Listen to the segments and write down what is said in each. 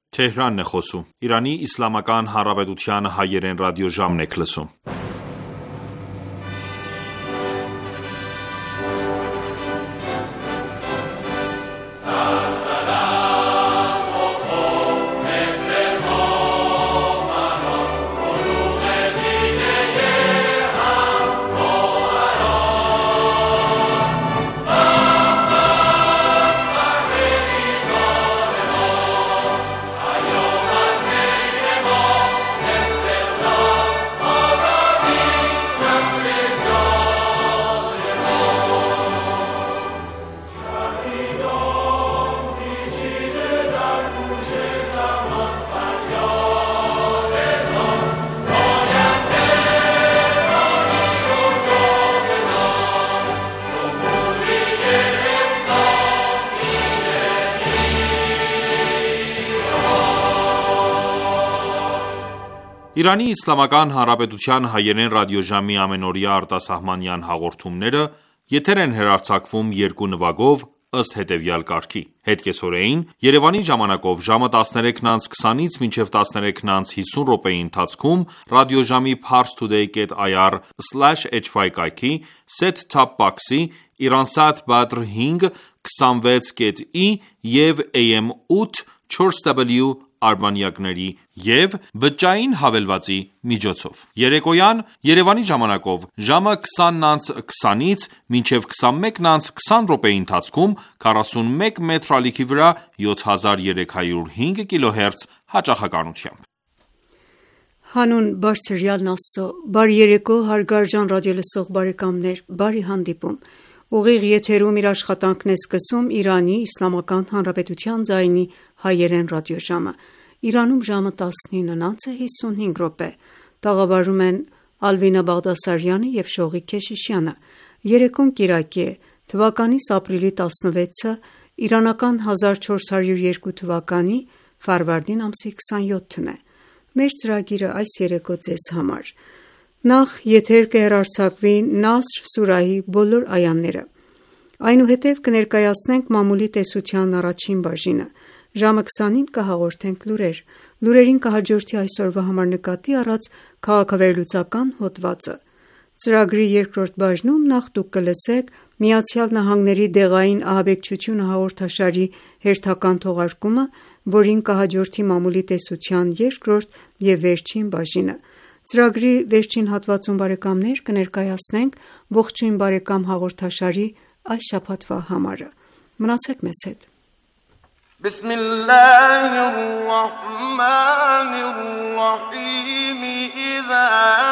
Թեհրանն է խոսում։ Իրանի Իսլամական Հանրապետության հայերեն ռադիոժամն եք լսում։ Իրանի Իսլամական Հանրապետության հայերեն ռադիոժամի ամենօրյա արտասահմանյան հաղորդումները եթեր են հեռարձակվում երկու նվագով ըստ հետևյալ կարգի. Հետկեսօրեին Երևանի ժամանակով ժամը 13:20-ից մինչև 13:50 րոպեի ընթացքում ռադիոժամի parstoday.ir/hy կայքի set-top box-ի Iransat Badr 5 26.i և AM 8 4W արբանյակների և բջջային հավելվածի միջոցով։ Երեկոյան Երևանի ժամանակով ժամը 20:20-ից մինչև 21:20 րոպեի ընթացքում 41 մետր ալիքի վրա 7305 կիլոհերց հաճախականությամբ։ Հանուն բարձրյալն Աստծո, բարի երեկո հարգարժան ռադիոլսող բարեկամներ, բարի հանդիպում։ Ուղիղ եթերում իր աշխատանքն է սկսում Իրանի Իսլամական Հանրապետության ձայնի հայերեն ռադիոժամը։ Իրանում ժամը 19:55 րոպե։ Տաղավարում են Ալվինա Բաղդասարյանը և Շողիկ Քեշիշյանը։ Երեկոն կիրակի է, թվականիս ապրիլի 16-ը, իրանական 1402 թվականի ֆարվարդին ամսի 27-ն է։ Մեր ծրագիրը այս երեկո ձեզ համար: Նախ եթեր կհեռարձակվի Նասր սուրահի բոլոր այաները, այնուհետև կներկայացնենք մամուլի տեսության առաջին բաժինը, ժամը 20-ին կհաղորդենք լուրեր, լուրերին կհաջորդի այսօրվա համար նկատի առած քաղաքավերլուծական հոդվածը։ Ծրագրի երկրորդ բաժնում նախ դուք կլսեք ԱՄՆ-ի դեղային ահաբեկչությունը հաղորդաշարի հերթական թողարկումը, որին կհաջորդի մամուլի տեսության երկրորդ և վերջին բաժինը։ Ծրագրի վերջին հատվածում կներկայացնենք ողջույն բարեկամ հաղորդաշարի այս շաբաթվա համարը։ Մնացեք մեզ հետ։ Բիսմիլլահիռռահմանիռռահիմ Իզա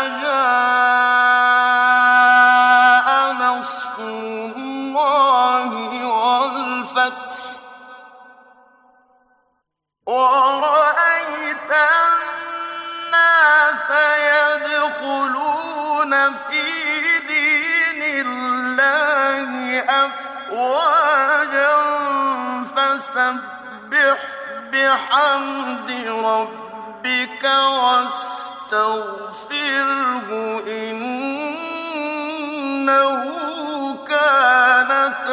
ջա'a նասրուլլահի վալ-ֆաթհ وَرَأَيْتَ النَّاسَ يَدْخُلُونَ فِي دِينِ اللَّهِ أَفْوَاجًا فَسَبِّحْ بِحَمْدِ رَبِّكَ وَاسْتَغْفِرْهُ إِنَّهُ كَانَ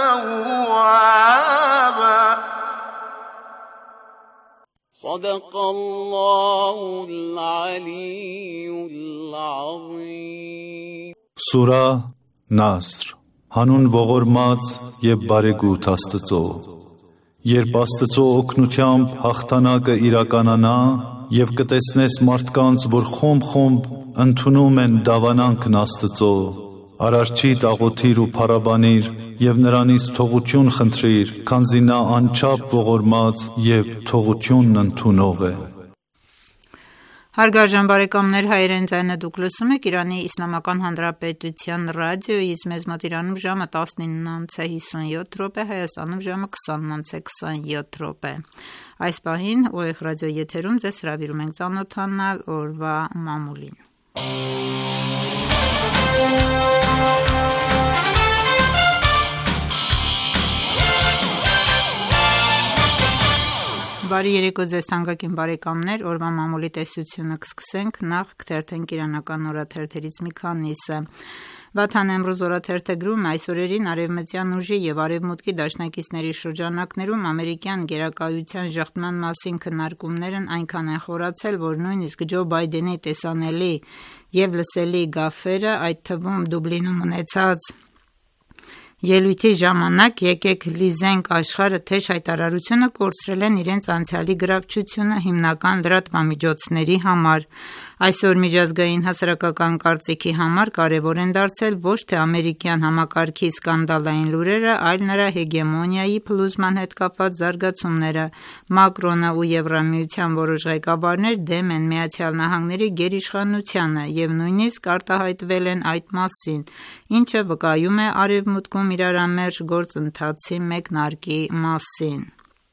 تَوَّابًا صدق الله العلي العظيم Սուրա Նասր Հանուն ողորմած և բարեգութ Աստծո։ Երբ Աստծո օգնությամբ հաղթանակը իրականանա և կտեսնես մարդկանց, որ խումբ-խումբ ընդունում են դավանանքն Աստծո, Արարչիդ աղոթիր ու փառաբանիր և նրանից թողություն խնդրիր, քանզի նա անչափ ողորմած և թողությունն ընդունող է։ Հարգարժան բարեկամներ, հայերեն ձայնը դուք լսում եք Իրանի Իսլամական Հանրապետության ռադիոյից, մեզ մոտ Իրանում ժամը 19:57 րոպե, Հայաստանում ժամը 20:27 րոպե։ Այս պահին Oեղ ռադիո եթերում ձեզ հրավիրում ենք ծանոթանալ օրվա մամուլին։ Բարի երեկո ձեզ թանկագին բարեկամներ, օրվա մամուլի տեսությունը կսկսենք, նախ կթերթենք իրանական օրաթերթերից մի քանիսը։ Վաթան Էմրոզ օրաթերթը գրում է, այս օրերին արևմտյան ուժի եւ արևմուտքի դաշնակիցների շրջանակներում ամերիկյան գերակայության ժխտման մասին քննարկումներն այնքան են խորացել, որ նույնիսկ Ջո Բայդենի տեսանելի եւ լսելի գաֆերը, այդ թվում Դուբլինում ունեցած ելույթի ժամանակ «Եկեք լիզենք աշխարհը» թեժ հայտարարությունը կորցրել են իրենց անցյալի գրավչությունը հիմնական լրատվամիջոցների համար։ Այսօր միջազգային հասարակական կարծիքի համար կարևոր են դարձել ոչ թե ամերիկյան համակարգի սկանդալային լուրերը, այլ նրա հեգեմոնիայի փլուզման հետ կապված զարգացումները։ Մակրոնը ու Եվրամիության որոշ ղեկավարներ դեմ են ԱՄՆ-ի գերիշխանությանը եւ նույնիսկ արտահայտվել են այդ մասին, ինչը վկայում է արևմուտքում իրարամերժ գործընթացի մեկնարկի մասին։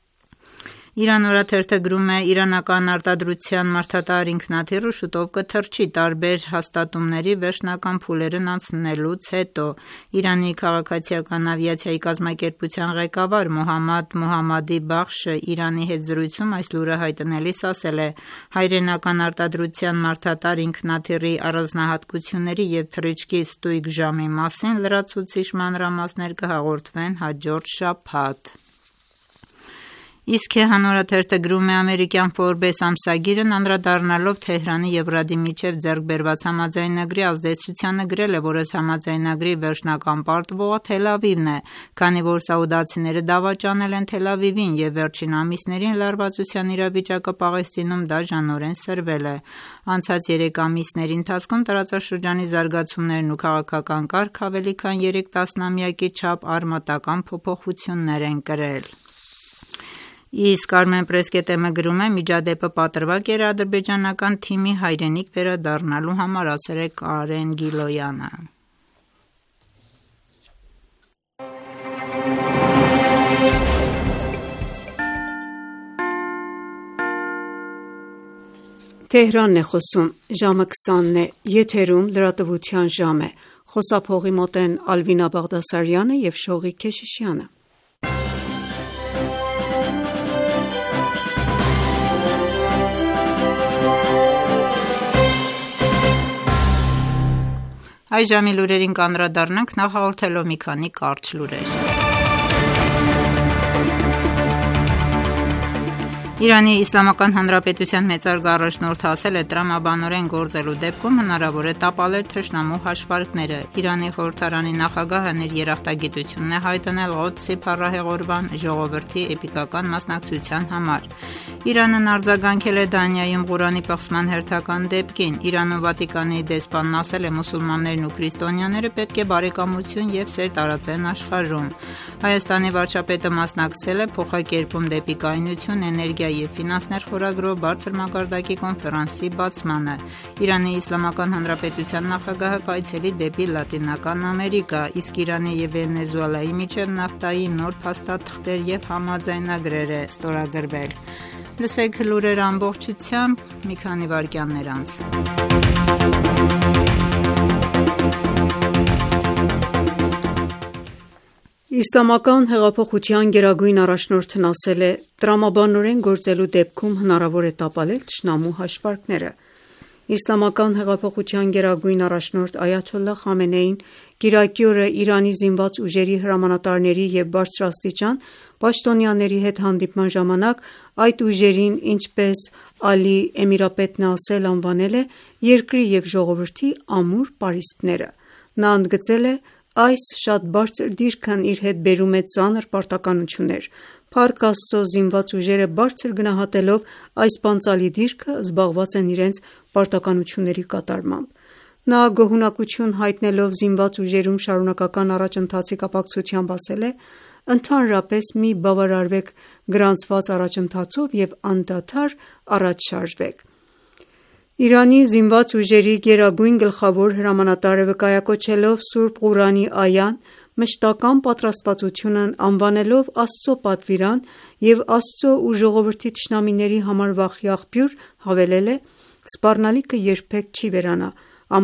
Իրան օրաթերթը գրում է, իրանական արտադրության մարդատար ինքնաթիռը շուտով կթռչի տարբեր հաստատումների վերջնական փուլերն անցնելուց հետո։ Իրանի քաղաքացիական ավիացիայի կազմակերպության ղեկավար Մոհամմադ Մոհամմադի Բախշը Իրանի հետ զրույցում այս լուրը հայտնելիս ասել է. հայրենական արտադրության մարդատար ինքնաթիռի առանձնահատկությունների եւ թռիչքի ստույգ ժամի մասին լրացուցիչ մանրամասներ կհաղորդվեն հաջորդ շաբաթ։ Իսկ Քեհան օրաթերթը գրում է, ամերիկյան Forbes ամսագիրն անդրադառնալով Թեհրանի եւ Ռիադի միջև ձեռք բերված համաձայնագրի ազդեցությանը գրել է, որ ըստ համաձայնագրի վերջնական պարտվողը Թել Ավիվն է, քանի որ սաուդացիները դավաճանել են Թել Ավիվին եւ վերջին ամիսներին լարվածության իրավիճակը Պաղեստինում դաժանորեն սրվել է։ Անցած 3 ամիսների ընթացքում տարածաշրջանի զարգացումներն ու քաղաքական կարգ ավելի քան 3 տասնամյակի չափ արմատական փոփոխություններ են կրել։ Իսկ Armen Press.am-ը գրում է, միջադեպը պատրվակ էր ադրբեջանական թիմի հայրենիք վերադառնալու համար, ասել է Կարեն Գիլոյանը։ Թեհրանն է խոսում, ժամը 20-ն է, եթերում լրատվության ժամ է, խոսափողի մոտ են Ալվինա Բաղդասարյանը և Շողիկ Քեշիշյանը։ Այս ժամի լուրերին կանդրադառնանք նախ հաղորդելով մի քանի կարճ լուրեր։ Իրանի Իսլամական Հանրապետության մեծարգո առաջնորդը ասել է, տրամաբանորեն գործելու դեպքում հնարավոր է տապալել թշնամու հաշվարկները։ Իրանի խորհրդարանի նախագահն իր երախտագիտությունն է հայտնել Ղոդսի փառահեղորվան ժողովրդի էպիկական մասնակցության համար։ Իրանն արձագանքել է Դանիայում Ղուրանի պղծման հերթական դեպքին։ Իրանում Վատիկանի դեսպանն ասել է, մուսուլմաններն ու քրիստոնյաները պետք է բարեկամություն եւ սեր տարածեն աշխարհում։ Հայաստանի վարչապետը մասնակցել է փոխակերպում դեպի կայունություն, էներգիա եւ ֆինանսներ խորագրով բարձր մակարդակի կոնֆերանսի բացմանը։ Իրանի Իսլամական Հանրապետության նախագահը կայցելի դեպի Լատինական Ամերիկա, իսկ Իրանի եւ Վենեսուելայի միջև նավթայի նոր փաստաթղթեր եւ համաձայնագրեր է ստորագրվել։ Լսեք լուրերը ամբողջությամբ մի քանի վայրկյաններ անց։ Իսլամական հեղափոխության գերագույն առաջնորդն ասել է, տրամաբանորեն գործելու դեպքում հնարավոր է տապալել թշնամու հաշվարկները։ Իսլամական հեղափոխության գերագույն առաջնորդ Այաթոլլահ Խամենեին կիրակի օրը Իրանի զինված ուժերի հրամանատարների և բարձրաստիճան պաշտոնյաների հետ հանդիպման ժամանակ այդ ուժերին, ինչպես Ալի Էմիրապետն ասել, անվանել է երկրի և ժողովրդի ամուր պարիսպները։ Նա ընդգծել է, այս շատ բարձր դիրքն իր հետ բերում է ծանր պարտականություններ։ Փառք Աստծո, զինված ուժերը բարձր գնահատելով այս պանծալի դիրքը զբաղված են իրենց պարտականությունների կատարմամբ։ Նա գոհունակություն հայտնելով զինված ուժերում շարունակական առաջընթացի կապակցությամբ ասել է. «Ընդհանրապես մի բավարարվեք գրանցված առաջընթացով և անդադար առաջ շարժվեք»։ Իրանի զինված ուժերի գերագույն գլխավոր հրամանատարը վկայակոչելով Սուրբ Ղուրանի այան, մշտական պատրաստվածությունն անվանելով Աստծո պատվիրան և Աստծո ու ժողովրդի թշնամիների համար վախի աղբյուր, հավելել է. «Սպառնալիքը երբեք չի վերանա,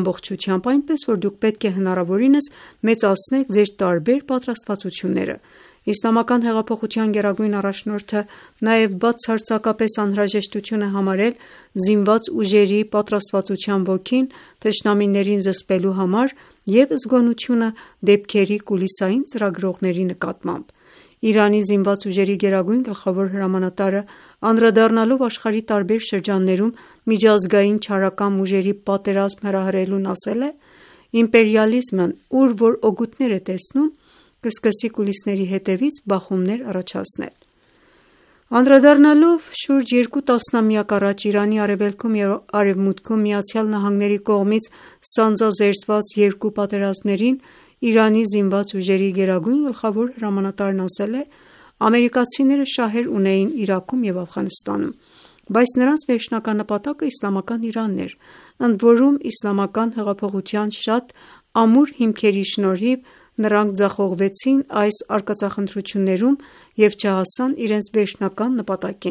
ամբողջությամբ այնպես, որ դուք պետք է հնարավորինս մեծացնեք ձեր տարբեր պատրաստվածությունները։ Իսլամական հեղափոխության գերագույն առաջնորդը նաև բացարձակապես անհրաժեշտություն է համարել զինված ուժերի պատրաստվածության ոգին թշնամիներին զսպելու համար և զգոնությունը դեպքերի կուլիսային ծրագրողների նկատմամբ: Իրանի զինված ուժերի գերագույն գլխավոր հրամանատարը անդրադառնալով աշխարհի տարբեր շրջաններում միջազգային չարական ուժերի պատերազմ հրահրելուն ասել է. «Իմպերիալիզմն ուր որ օգուտներ է տեսնում, կսկսի կուլիսների հետևից բախումներ առաջացնել»: Անդրադառնալով շուրջ 2 տասնամյակ առաջ Իրանի արևելքում և արևմուտքում ԱՄՆ-ի կողմից սանձազերծված երկու պատերազմներին, Իրանի զինված ուժերի գերագույն գլխավոր հրամանատարն ասել է. «Ամերիկացիները շահեր ունեին Իրաքում և Աֆղանստանում, բայց նրանց վերջնական նպատակը իսլամական Իրանն էր, ընդորում իսլամական հեղափոխության շատ ամուր հիմքերի շնորհիվ նրանք ձախողվեցին այս արկածախնդրություններում և չհասան իրենց վերջնական նպատակին»: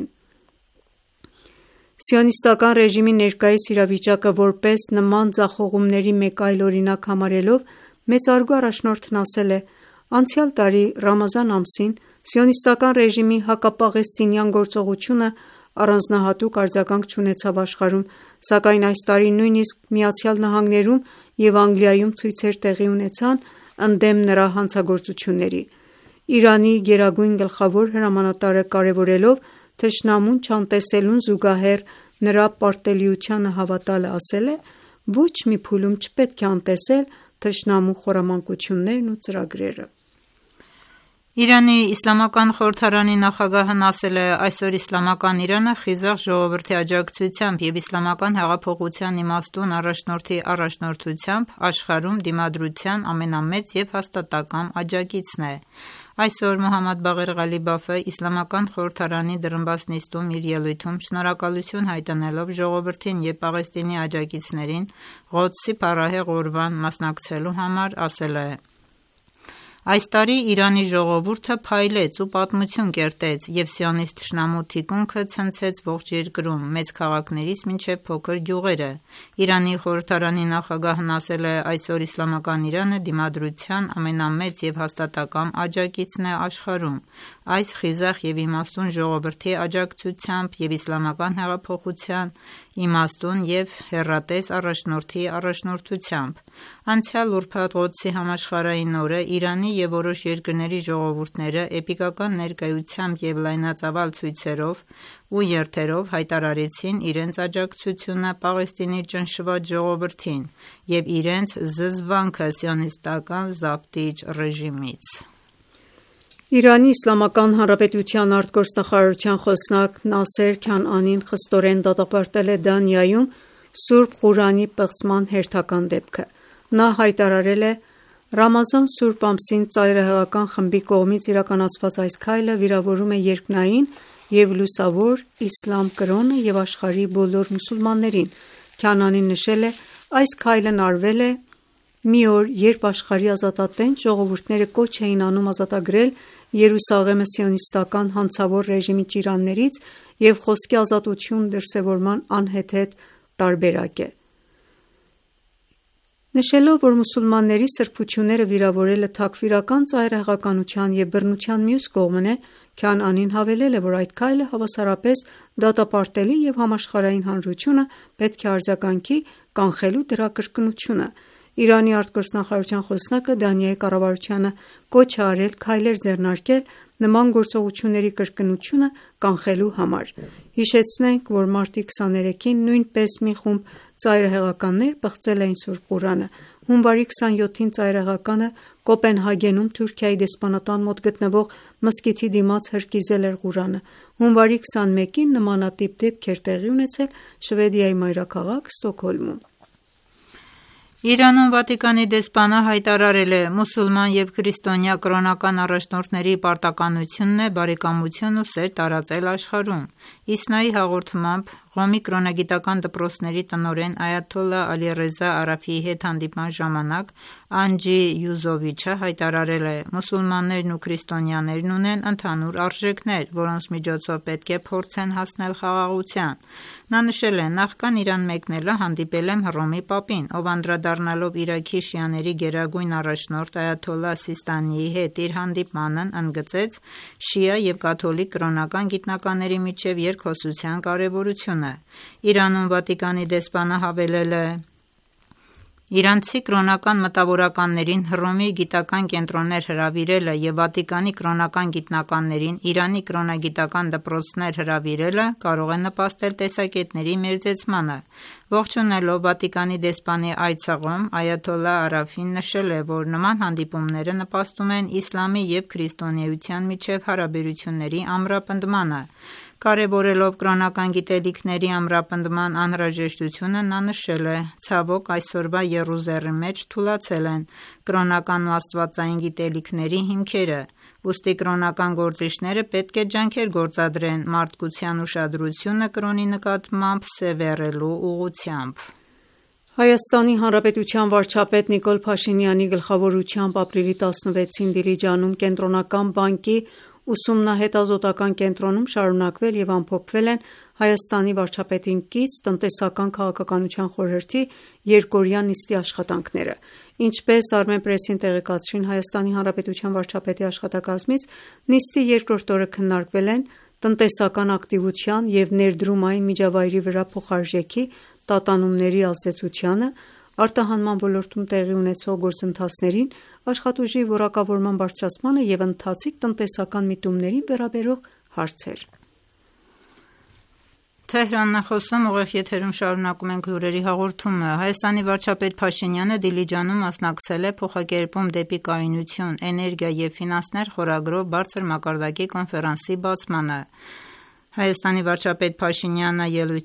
Սիոնիստական ռեժիմի ներկայիս իրավիճակը որպես նման ձախողումների մեկ այլ օրինակ համարելով, մեծարգո առաջնորդն ասել է. «Անցյալ տարի Ռամազան ամսին Սիոնիստական ռեժիմի հակապաղեստինյան գործողությունը առանձնահատուկ արձագանք չունեցավ աշխարհում, սակայն այս տարի նույնիսկ ԱՄՆ-ում և Անգլիայում ցույցեր տեղի ունեցան ընդդեմ նրա հանցագործությունների»: Իրանի գերագույն գլխավոր հրամանատարը կարևորելով թշնամուն չանտեսելուն զուգահեռ նրա պարտելիությանը հավատալը ասել է. «Ոչ մի փուլում չպետք է անտեսել թշնամու խորամանկություններն ու ծրագրերը»: Իրանի իսլամական խորհրդարանի նախագահն ասել է. «Այսօր իսլամական Իրանը խիզախ ժողովրդի աջակցությամբ և իսլամական հեղափոխության իմաստուն առաջնորդի առաջնորդությամբ աշխարհում դիմադրության ամենամեծ և հաստատակամ աջակիցն է»: Այսօր Մոհամմադ Բաղեր Ղալիբաֆը Իսլամական խորհրդարանի դռնբաց նիստում իր ելույթում շնորհակալություն հայտնելով ժողովրդին և Պաղեստինի աջակիցներին Ղոդսի փառահեղ օրվան մասնակցելու համար ասել է. «Այս տարի Իրանի ժողովուրդը փայլեց ու պատմություն կերտեց և սիոնիստ թշնամու թիկունքը ցնցեց ողջ երկրում՝ մեծ քաղաքներից մինչև փոքր գյուղերը»: Իրանի խորհրդարանի նախագահն ասել է. «Այսօր իսլամական Իրանը դիմադրության ամենամեծ և հաստատակամ աջակիցն է աշխարհում: Այս խիզախ և իմաստուն ժողովրդի աջակցությամբ և իսլամական հեղափոխության իմաստուն և հեռատես առաջնորդի առաջնորդությամբ»: Անցյալ ուրբաթ Ղոդսի համաշխարհային օրը Իրանի և որոշ երկրների ժողովուրդները էպիկական ներկայությամբ և լայնածավալ ցույցերով ու երթերով հայտարարեցին իրենց աջակցությունը Պաղեստինի ճնշված ժողովրդին և իրենց զզվանքը սիոնիստական զավթիչ ռեժիմից: Իրանի Իսլամական Հանրապետության արտգործնախարարության խոսնակ Նասեր Քանանին խստորեն դատապարտել է Դանիայում Սուրբ Ղուրանի պղծման հերթական դեպքը: Նա հայտարարել է. «Ռամազան սուրբ ամսին ծայրահեղական խմբի կողմից իրականացված այս քայլը վիրավորում է երկնային և լուսավոր իսլամ կրոնը և աշխարհի բոլոր մուսուլմաններին»: Քանանին նշել է. «Այս քայլն արվել է մի օր, երբ աշխարհի ազատատենչ ժողովուրդները կոչ էին անում ազատագրել Երուսաղեմը սիոնիստական հանցավոր ռեժիմի ճիրաններից և խոսքի ազատություն դրսևորման անհեթեթ տարբերակ է»: Նշելով, որ մուսուլմանների սրբությունները վիրավորելը թաքֆիրական ծայրահեղականության և բռնության մյուս կողմն է, Քանանին հավելել է, որ այդ քայլը հավասարապես դատապարտելի և համաշխարհային հանրությունը պետք է արձագանքի՝ կանխելու դրա կրկնությունը: Իրանի արտգործնախարարության խոսնակը Դանիայի կառավարությանը կոչ է արել քայլեր ձեռնարկել նման գործողությունների կրկնությունը կանխելու համար: Հիշեցնենք, որ մարտի 23-ին նույնպես մի խումբ ծայրահեղականներ պղծել էին Սուրբ Ղուրանը: Հունվարի 27-ին ծայրահեղականը Կոպենհագենում Թուրքիայի դեսպանատան մոտ գտնվող մզկիթի դիմաց հրկիզել էր Ղուրանը: Հունվարի 21-ին նմանատիպ դեպք էր տեղի ունեցել Շվեդիայի մայրաքաղաք Ստոկհոլմում: Իրանում Վատիկանի դեսպանը հայտարարել է. «Մուսուլման և քրիստոնյա կրոնական առաջնորդների պարտականությունն է բարեկամություն ու սեր տարածել աշխարհում»: ԻՍՆԱ-ի հաղորդմամբ Ղոմի կրոնագիտական դպրոցների տնօրեն Այաթոլլահ Ալիռեզա Արաֆիի հետ հանդիպման ժամանակ Անջի Յուզովիչը հայտարարել է. «Մուսուլմաններն ու քրիստոնյաներն ունեն ընդհանուր արժեքներ, որոնց միջոցով պետք է փորձեն հասնել խաղաղության»: Նա նշել է. «Նախքան Իրան մեկնելը հանդիպել եմ Հռոմի պապին, ով անդրադարձել անդրադառնալով Իրաքի շիաների գերագույն առաջնորդ Այաթոլլահ Սիստանիի հետ իր հանդիպմանն, ընդգծեց շիա և կաթոլիկ կրոնական գիտնականների միջև երկխոսության կարևորությունը։ Իրանում Վատիկանի դեսպանը հավելել է. «Իրանցի կրոնական մտավորականներին Հռոմի գիտական կենտրոններ հրավիրելը և Վատիկանի կրոնական գիտնականներին Իրանի կրոնագիտական դպրոցներ հրավիրելը կարող է նպաստել տեսակետների մերձեցմանը»։ Ողջունելով Վատիկանի դեսպանի այցաղում, Այաթոլլահ Արաֆին նշել է, որ նման հանդիպումները նպաստում են իսլամի և քրիստոնեության միջև հարաբերությունների ամրապնդմանը։ Կարևորելով կրոնական գիտելիքների ամրապնդման անհրաժեշտությունը, նա նշել է. «Ցավոք, այսօրվա եռուզեռի մեջ թուլացել են կրոնական ու աստվածային գիտելիքների հիմքերը, ուստի կրոնական գործիչները պետք է ջանքեր գործադրեն մարդկության ուշադրությունը կրոնի նկատմամբ սևեռելու ուղղությամբ»։ Հայաստանի Հանրապետության վարչապետ Նիկոլ Փաշինյանի գլխավորությամբ ապրիլի 16-ին Դիլիջանում Կենտրոնական բանկի ուսումնահետազոտական կենտրոնում շարունակվել և ամփոփվել են Հայաստանի վարչապետին կից տնտեսական քաղաքականության խորհրդի երկօրյա նիստի աշխատանքները։ Ինչպես Armenpress-ին տեղեկացրին Հայաստանի Հանրապետության վարչապետի աշխատակազմից, նիստի երկրորդ օրը քննարկվել են տնտեսական ակտիվության և ներդրումային միջավայրի վրա փոխարժեքի տատանումների ազդեցությանը, արտահանման ոլորտում տեղի ունեցող գործընթացներին, աշխատուժի որակավորման բարձրացմանը և ընթացիկ տնտեսական միտումներին վերաբերող հարցեր։ Հայաստանի վարչապետ Փաշինյանը Դիլիջանում մասնակցել է «Փոխակերպում դեպի կայունություն. էներգիա և ֆինանսներ» խորագրով բարձր մակարդակի կոնֆերանսի բացմանը։ Հայաստանի վարչապետ Փաշինյանը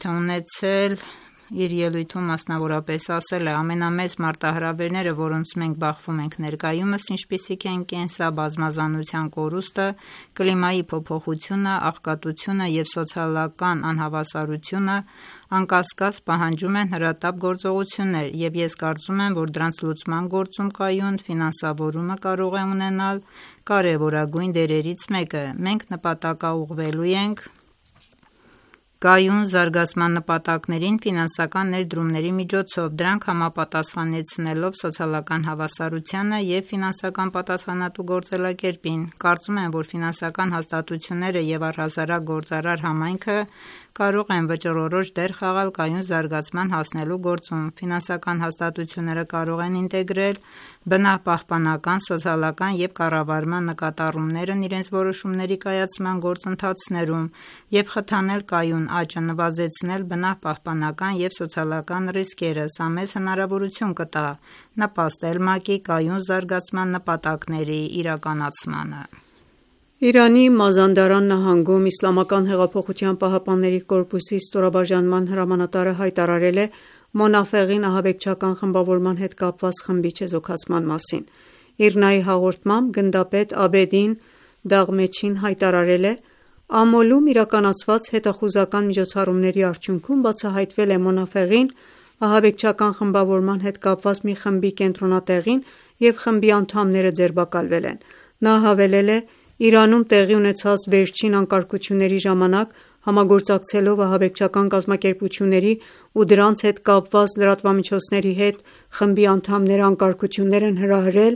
իր ելույթում մասնավորապես ասել է. «Ամենամեծ մարտահրավերները, որոնց մենք բախվում ենք ներկայումս, ինչպիսիք են կենսաբազմազանության կորուստը, կլիմայի փոփոխությունը, աղքատությունը և սոցիալական անհավասարությունը, անկասկած պահանջում են հրատապ գործողություններ, և ես կարծում եմ, որ դրանց լուծման գործում կայուն ֆինանսավորումը կարող է ունենալ կարևորագույն դերերից մեկը։ Մենք նպատակաուղղվելու ենք կայուն զարգացման նպատակներին ֆինանսական ներդրումների միջոցով, դրանք համապատասխանեցնելով սոցիալական հավասարությանը և ֆինանսական պատասխանատու գործելակերպին։ Կարծում եմ, որ ֆինանսական հաստատությունները և առհասարակ գործարար համայնքը կարող են վճռորոշ դեր խաղալ կայուն զարգացման հասնելու գործում։ Ֆինանսական հաստատությունները կարող են ինտեգրել բնապահպանական, սոցիալական և կառավարման նկատառումներն իրենց որոշումների կայացման գործընթացներում և խթանել կայուն աճը, նվազեցնել բնապահպանական և սոցիալական ռիսկերը։ Սա մեզ հնարավորություն կտա նպաստել ՄԱԿ-ի կայուն զարգացման նպատակների իրականացմանը»։ Իրանի Մազանդարան նահանգում Իսլամական հեղափոխության պահապանների կորպուսի ստորաբաժանման հրամանատարը հայտարարել է Մոնաֆեղին ահաբեկչական խմբավորման հետ կապված խմբի չեզոքացման մասին։ ԻՌՆԱ-ի հաղորդմամբ գնդապետ Աբեդին Դաղմեչին հայտարարել է. «Ամոլում իրականացված հետախուզական միջոցառումների արդյունքում բացահայտվել է Մոնաֆեղին ահաբեկչական խմբավորման հետ կապված մի խմբի կենտրոնատեղին և խմբի անդամները ձերբակալվել են»։ Նա հավելել է. «Իրանում տեղի ունեցած վերջին անկարգությունների ժամանակ, համագործակցելով ահաբեկչական կազմակերպությունների ու դրանց հետ կապված լրատվամիջոցների հետ, խմբի անդամները անկարգություններ են հրահրել,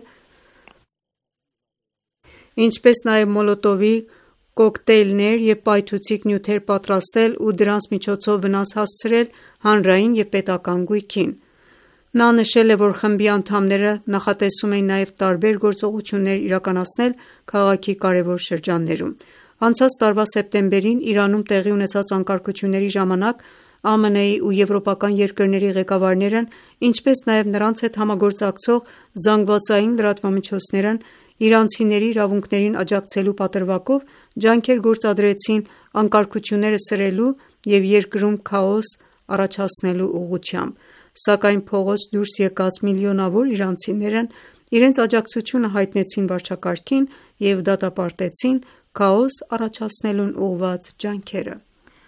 ինչպես նաև մոլոտովի կոկտեյլներ և պայթուցիկ նյութեր պատրաստել ու դրանց միջոցով վնաս հասցրել հանրային և պետական գույքին»։ Նա նշել է, որ խմբի անդամները նախատեսում էին նաև տարբեր գործողություններ իրականացնել քաղաքի կարևոր շրջաններում։ Անցած տարվա սեպտեմբերին Իրանում տեղի ունեցած անկարգությունների ժամանակ ԱՄՆ-ի ու եվրոպական երկրների ղեկավարներն, ինչպես նաև նրանց հետ համագործակցող զանգվածային լրատվամիջոցներն իրանցիների իրավունքներին աջակցելու պատրվակով ջանքեր գործադրեցին անկարգությունները սրելու և երկրում քաոս առաջացնելու ուղղությամբ, սակայն փողոց դուրս եկած միլիոնավոր իրանցիներն իրենց աջակցությունը հայտնեցին վարչակարգին և դատապարտեցին քաոս առաջացնելուն ուղղված ջանքերը։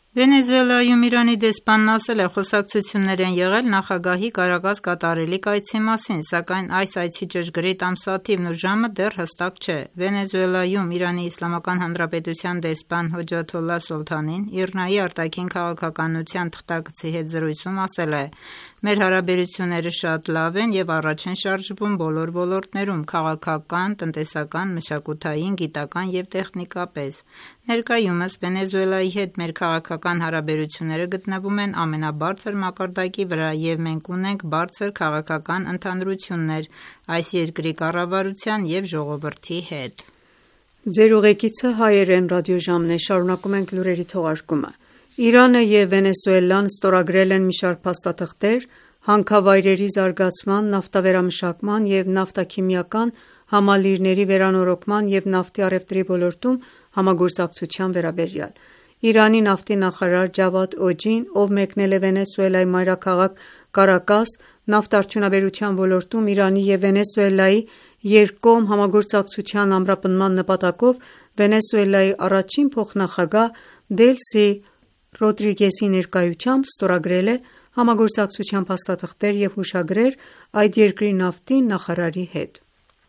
Վենեսուելայում Իրանի դեսպանն ասել է, խոսակցություններ են եղել նախագահի Կարակաս կատարելիք այցի մասին, սակայն այս այցի ճշգրիտ ամսաթիվն ու ժամը դեռ հստակ չէ։ Վենեսուելայում Իրանի Իսլամական Հանրապետության դեսպան Հոջաթոլլահ Սոլթանին ԻՌՆԱ-ի արտաքին քաղաքականության թղթակցի հետ զրույցում ասել է. «Մեր հարաբերությունները շատ լավ են և առաջ են շարժվում բոլոր ոլորտներում՝ քաղաքական, տնտեսական, մշակութային, գիտական և տեխնիկապես։ Ներկայումս Վենեսուելայի հետ մեր քաղաքական հարաբերությունները գտնվում են ամենաբարձր մակարդակի վրա և մենք ունենք բարձր քաղաքական ընդհանրություններ այս երկրի կառավարության և ժողովրդի հետ»։ Ձեր ուղեկիցը հայերեն ռադիոժամն է, շարունակում ենք լուրերի թողարկումը։ Իրանը և Վենեսուելան ստորագրել են մի շարք փաստաթղթեր հանքավայրերի զարգացման, նավթավերամշակման և նավթաքիմիական համալիրների վերանորոգման և նավթի առևտրի ոլորտում համագործակցության վերաբերյալ։ Իրանի նավթի նախարար Ջավադ Օջին, ով մեկնել է Վենեսուելայի մայրաքաղաք Կարակաս, նավթարդյունաբերության ոլորտում Իրանի և Վենեսուելայի երկկողմ համագործակցության ամրապնդման նպատակով Վենեսուելայի առաջին փոխնախագահ Դելսի Ռոդրիգեսի ներկայությամբ ստորագրել է համագործակցության փաստաթղթեր և հուշագրեր այդ երկրի նավթի նախարարի հետ։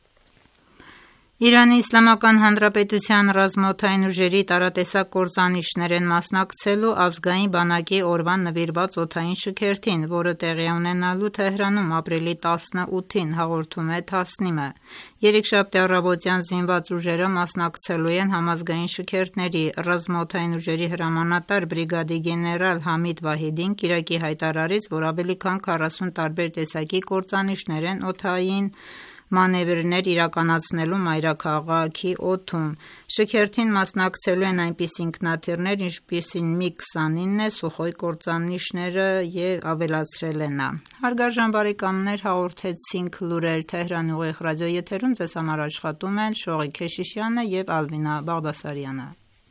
Իրանի Իսլամական Հանրապետության ռազմաօդային ուժերի տարատեսակ կործանիչներ են մասնակցելու ազգային բանակի օրվան նվիրված օդային շքերթին, որը տեղի է ունենալու Թեհրանում ապրիլի 18-ին, հաղորդում է Թասնիմը։ Երեքշաբթի առավոտյան զինված ուժերը մասնակցելու են համազգային շքերթների։ Ռազմաօդային ուժերի հրամանատար բրիգադի գեներալ Համիդ Վահիդին կիրակի հայտարարեց, որ ավելի քան 40 տարբեր տեսակի կործանիչներ են օդային մանևրներ իրականացնելու մայրաքաղաքի օդում։ Շքերթին մասնակցելու են այնպիսի ինքնաթիռներ, ինչպիսին MiG-29 է, Սուխոյ կործանիչները և ավելացրել է նա։ Հարգարժան բարեկամներ, հաղորդեցինք լուրեր Թեհրանի ուղիղ ռադիոեթերում, ձեզ համար աշխատում են Շողիկ Քեշիշյանը և Ալվինա Բաղդասարյանը։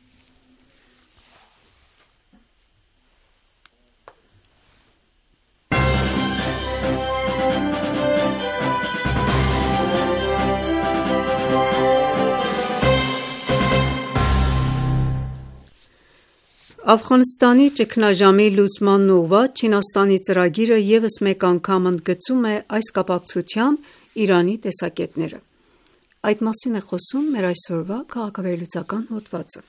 Աֆղանստանի ճգնաժամի լուծմանն ուղղված Չինաստանի ծրագիրը ևս մեկ անգամ ընդգծում է այս կապակցությամբ Իրանի տեսակետները։ Այդ մասին է խոսում մեր այսօրվա քաղաքավերլուծական հոդվածը։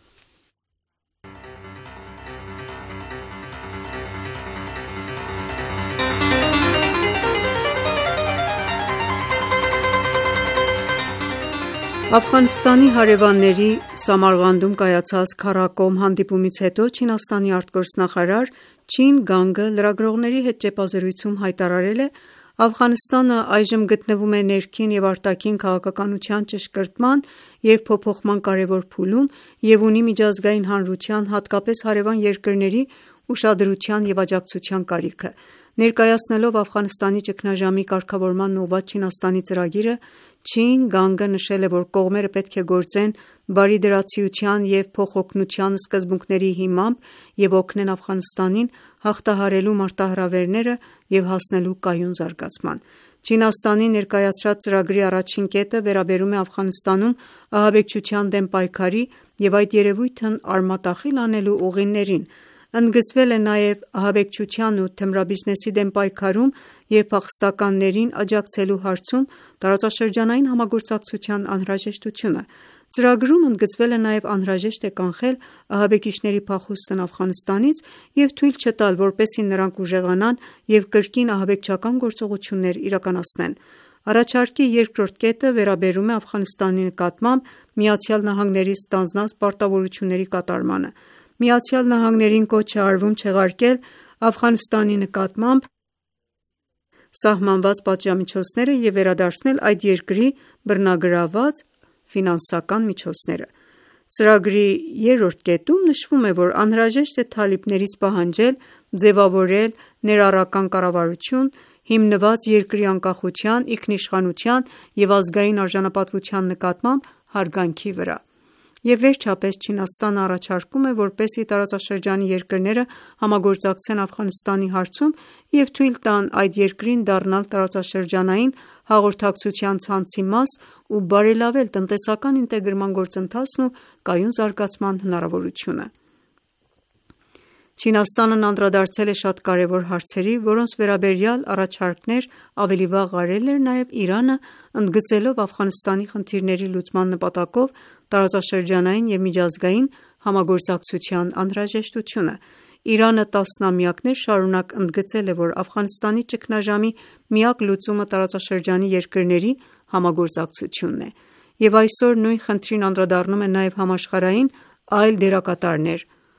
Աֆղանստանի հարևանների Սամարղանդում կայացած քառակողմ հանդիպումից հետո Չինաստանի արտգործնախարար Չին Գանգը լրագրողների հետ ճեպազրույցում հայտարարել է. Աֆղանստանը այժմ գտնվում է ներքին և արտաքին քաղաքականության ճշգրտման և փոփոխման կարևոր փուլում և ունի միջազգային հանրության, հատկապես հարևան երկրների ուշադրության և աջակցության կարիքը։ Ներկայացնելով Աֆղանստանի ճգնաժամի կարգավորմանն ուղղված Չինաստանի ծրագիրը, Չին Գանգը նշել է, որ կողմերը պետք է գործեն բարիդրացիության և փոխօգնության սկզբունքների հիմամբ և օգնեն Աֆղանստանին հաղթահարելու մարտահրավերները և հասնելու կայուն զարգացման։ Չինաստանի ներկայացրած ծրագրի առաջին կետը վերաբերում է Աֆղանստանում ահաբեկչության դեմ պայքարի և այդ երևույթն արմատախիլ անելու ուղիներին։ Ընդգծվել է նաև ահաբեկչության ու թմրաբիզնեսի դեմ պայքարում և փախստականներին աջակցելու հարցում տարածաշրջանային համագործակցության անհրաժեշտությունը։ Ծրագրում ընդգծվել է նաև անհրաժեշտ է կանխել ահաբեկիչների փախուստն Աֆղանստանից և թույլ չտալ, որպեսզի նրանք ուժեղանան և կրկին ահաբեկչական գործողություններ իրականացնեն։ Առաջարկի երկրորդ կետը վերաբերում է Աֆղանստանի նկատմամբ ԱՄՆ-ի ստանձնած պարտավորությունների կատարմանը։ ԱՄՆ-ին կոչ է արվում չեղարկել Աֆղանստանի նկատմամբ սահմանված պատժամիջոցները և վերադարձնել այդ երկրի բռնագրավված ֆինանսական միջոցները։ Ծրագրի երրորդ կետում նշվում է, որ անհրաժեշտ է թալիբներից պահանջել ձևավորել ներառական կառավարություն՝ հիմնված երկրի անկախության, ինքնիշխանության և ազգային արժանապատվության նկատմամբ հարգանքի վրա։ Եվ վերջապես Չինաստանը առաջարկում է, որպեսզի տարածաշրջանի երկրները համագործակցեն Աֆղանստանի հարցում և թույլ տան այդ երկրին դառնալ տարածաշրջանային հաղորդակցության ցանցի մաս ու բարելավել տնտեսական ինտեգրման գործընթացն ու կայուն զարգացման հնարավորությունը։ Չինաստանն անդրադարձել է շատ կարևոր հարցերի, որոնց վերաբերյալ առաջարկներ ավելի վաղ արել էր նաև Իրանը, ընդգծելով Աֆղանստանի խնդիրների լուծման նպատակով տարածաշրջանային և միջազգային համագործակցության անհրաժեշտությունը։ Իրանը տասնամյակներ շարունակ ընդգծել է, որ Աֆղանստանի ճգնաժամի միակ լուծումը տարածաշրջանի երկրների համագործակցությունն է, և այսօր նույն խնդրին անդրադառնում են նաև համաշխարհային այլ դերակատարներ։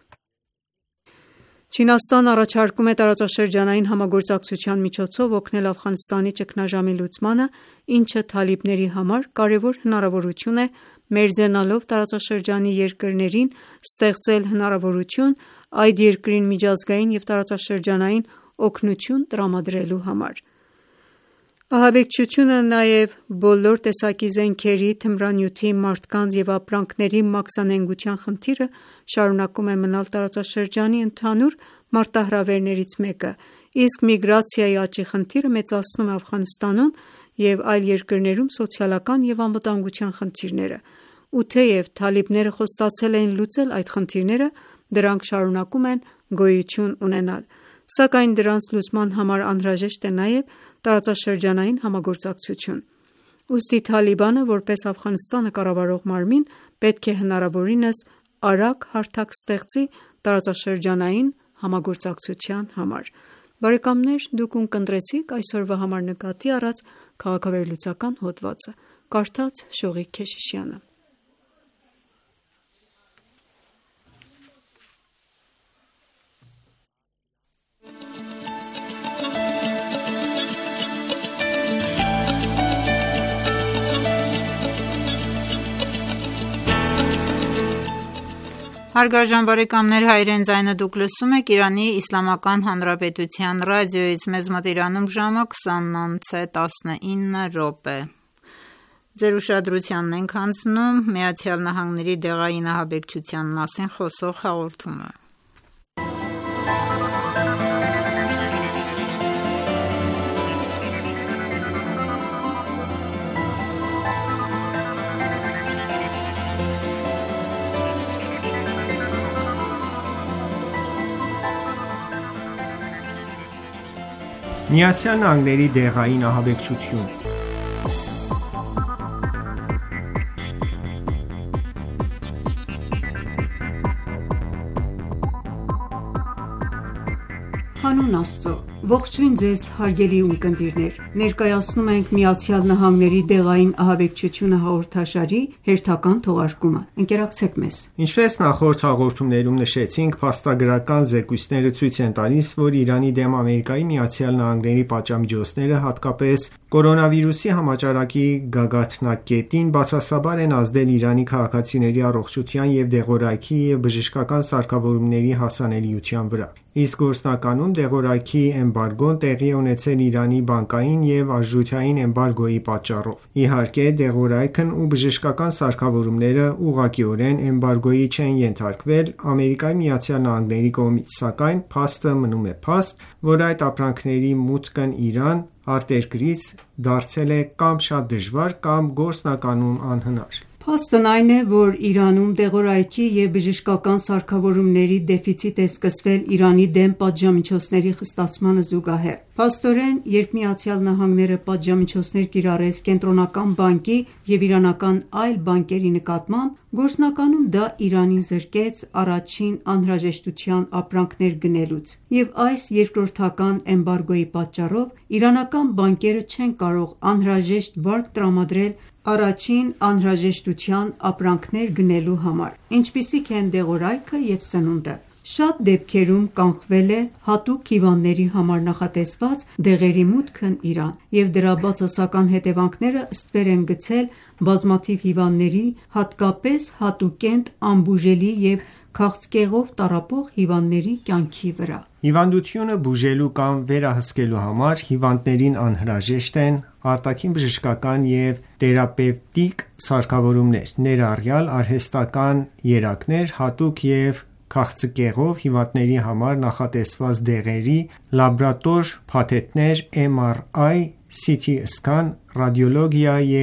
Չինաստանն առաջարկում է տարածաշրջանային համագործակցության միջոցով օգնել Աֆղանստանի ճգնաժամի լուծմանը, ինչը թալիբների համար կարևոր հնարավորություն է՝ մերձենալով տարածաշրջանի երկրներին ստեղծել հնարավորություն այդ երկրին միջազգային և տարածաշրջանային օգնություն տրամադրելու համար։ Ահաբեկչությունը նաև բոլոր տեսակի զենքերի, թմրանյութի, մարդկանց և ապրանքների մաքսանենգության խնդիրը շարունակում է մնալ տարածաշրջանի ընդհանուր մարտահրավերներից մեկը, իսկ միգրացիայի աճի խնդիրը մեծացնում է Աֆղանստանում և այլ երկրներում սոցիալական և անվտանգության խնդիրները։ Ու թեև թալիբները խոստացել էին լուծել այդ խնդիրները, դրանք շարունակում են գոյություն ունենալ, սակայն դրանց լուծման համար անհրաժեշտ է նաև տարածաշրջանային համագործակցություն։ Ուստի Թալիբանը, որպես Աֆղանստանը կառավարող մարմին, պետք է հնարավորինս արագ հարթակ ստեղծի տարածաշրջանային համագործակցության համար։ Բարեկամներ, դուք ունկնդրեցիք այսօրվա համար նկատի առած քաղաքավերլուծական հոդվածը։ Կարդաց Շողիկ Քեշիշյանը։ Հարգարժան բարեկամներ, հայրեն ձայնը դուք լսում եք Իրանի Իսլամական Հանրապետության ռադիոյից, մեզ մոտ Իրանում ժամը 20:19։ Ձեր ուշադրությանն ենք հանձնում ԱՄՆ-ի դեղային ահաբեկչության մասին խոսող հաղորդումը։ Միացյալ Նահանգների դեղային ահաբեկչություն։ Հանուն Աստծո, ողջույն ձեզ հարգելի ունկնդիրներ, ներկայացնում ենք ԱՄՆ-ի դեղային ահաբեկչությունը հաղորդաշարի հերթական թողարկումը, ընկերակցեք մեզ։ Ինչպես նախորդ հաղորդումներում նշեցինք, փաստագրական զեկույցները ցույց են տալիս, որ Իրանի դեմ Ամերիկայի Միացյալ Նահանգների պատժամիջոցները, հատկապես կորոնավիրուսի համաճարակի գագաթնակետին, բացասաբար են ազդել Իրանի քաղաքացիների առողջության և դեղորայքի և բժշկական սարքավորումների հասանելիության վրա։ Իսկ գործնականում դեղորայքի էմբարգոն տեղի է ունեցել Իրանի բանկային և արժութային էմբարգոյի պատճառով։ Իհարկե, դեղորայքն ու բժշկական սարքավորումները ուղղակիորեն էմբարգոյի չեն ենթարկվել Ամերիկայի Միացյալ Նահանգների կողմից, սակայն փաստը մնում է փաստ, որ այդ ապրանքների մուտքն Իրան արտերկրից դարձել է կամ շատ դժվար, կամ գործնականում անհնար։ Փաստն այն է, որ Իրանում դեղորայքի և բժշկական սարքավորումների դեֆիցիտ է սկսվել Իրանի դեմ պատժամիջոցների խստացմանը զուգահեռ։ Փաստորեն, երբ ԱՄՆ-ը պատժամիջոցներ կիրառեց Կենտրոնական բանկի և իրանական այլ բանկերի նկատմամբ, գործնականում դա Իրանին զրկեց առաջին անհրաժեշտության ապրանքներ գնելուց, և այս երկրորդական էմբարգոյի պատճառով իրանական բանկերը չեն կարող անհրաժեշտ վարկ տրամադրել առաջին անհրաժեշտության ապրանքներ գնելու համար, ինչպիսիք են դեղորայքը և սնունդը։ Շատ դեպքերում կանխվել է հատուկ հիվանդների համար նախատեսված դեղերի մուտքն Իրան, և դրա բացասական հետևանքները ստվեր են գցել բազմաթիվ հիվանդների, հատկապես հատուկենտ, անբուժելի և քաղցկեղով տառապող հիվանդների կյանքի վրա։ Հիվանդությունը բուժելու կամ վերահսկելու համար հիվանդներին անհրաժեշտ են արտաքին բժշկական և թերապևտիկ սարքավորումներ, ներառյալ արհեստական երակներ, հատուկ և քաղցկեղով հիվանդների համար նախատեսված դեղերի լաբորատոր փաթեթներ, MRI, CT սկան, ռադիոլոգիա և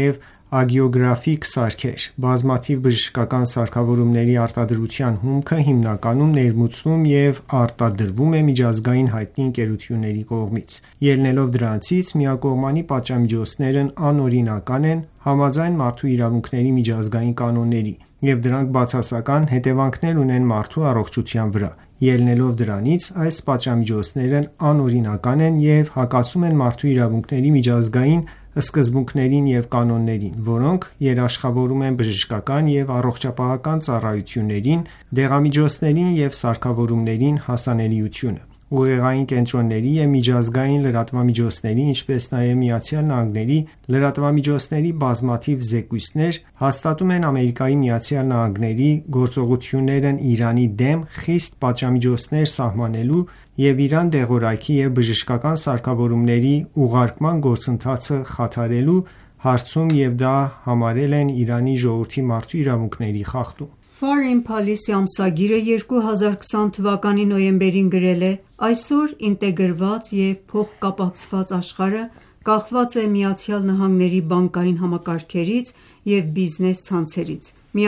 ագիոգրաֆիկ սարքեր։ Բազմաթիվ բժշկական սարքավորումների արտադրության հումքը հիմնականում ներմուծվում և արտադրվում է միջազգային հայտնի ընկերությունների կողմից։ Ելնելով դրանցից, միակողմանի պատժամիջոցներն անօրինական են համաձայն մարդու իրավունքների միջազգային կանոնների, և դրանք բացասական հետևանքներ ունեն մարդու առողջության վրա։ Ելնելով դրանից, այս պատժամիջոցներն անօրինական են և հակասում են մարդու իրավունքների միջազգային սկզբունքներին և կանոններին, որոնք երաշխավորում են բժշկական և առողջապահական ծառայություններին, դեղամիջոցներին և սարքավորումներին հասանելիությունը։ Ուղեղային կենտրոնների և միջազգային լրատվամիջոցների, ինչպես նաև ԱՄՆ-ի լրատվամիջոցների բազմաթիվ զեկույցներ հաստատում են ԱՄՆ-ի գործողություններն Իրանի դեմ խիստ պատժամիջոցներ սահմանելու և Իրան դեղորայքի և բժշկական սարքավորումների ուղարկման գործընթացը խաթարելու հարցում և դա համարել են Իրանի ժողովրդի մարդու իրավունքների խախտում։ Foreign Policy ամսագիրը 2020 թվականի նոյեմբերին գրել է. «Այսօր ինտեգրված և փոխկապակցված աշխարհը կախված է ԱՄՆ բանկային համակարգերից և բիզնես ցանցերից։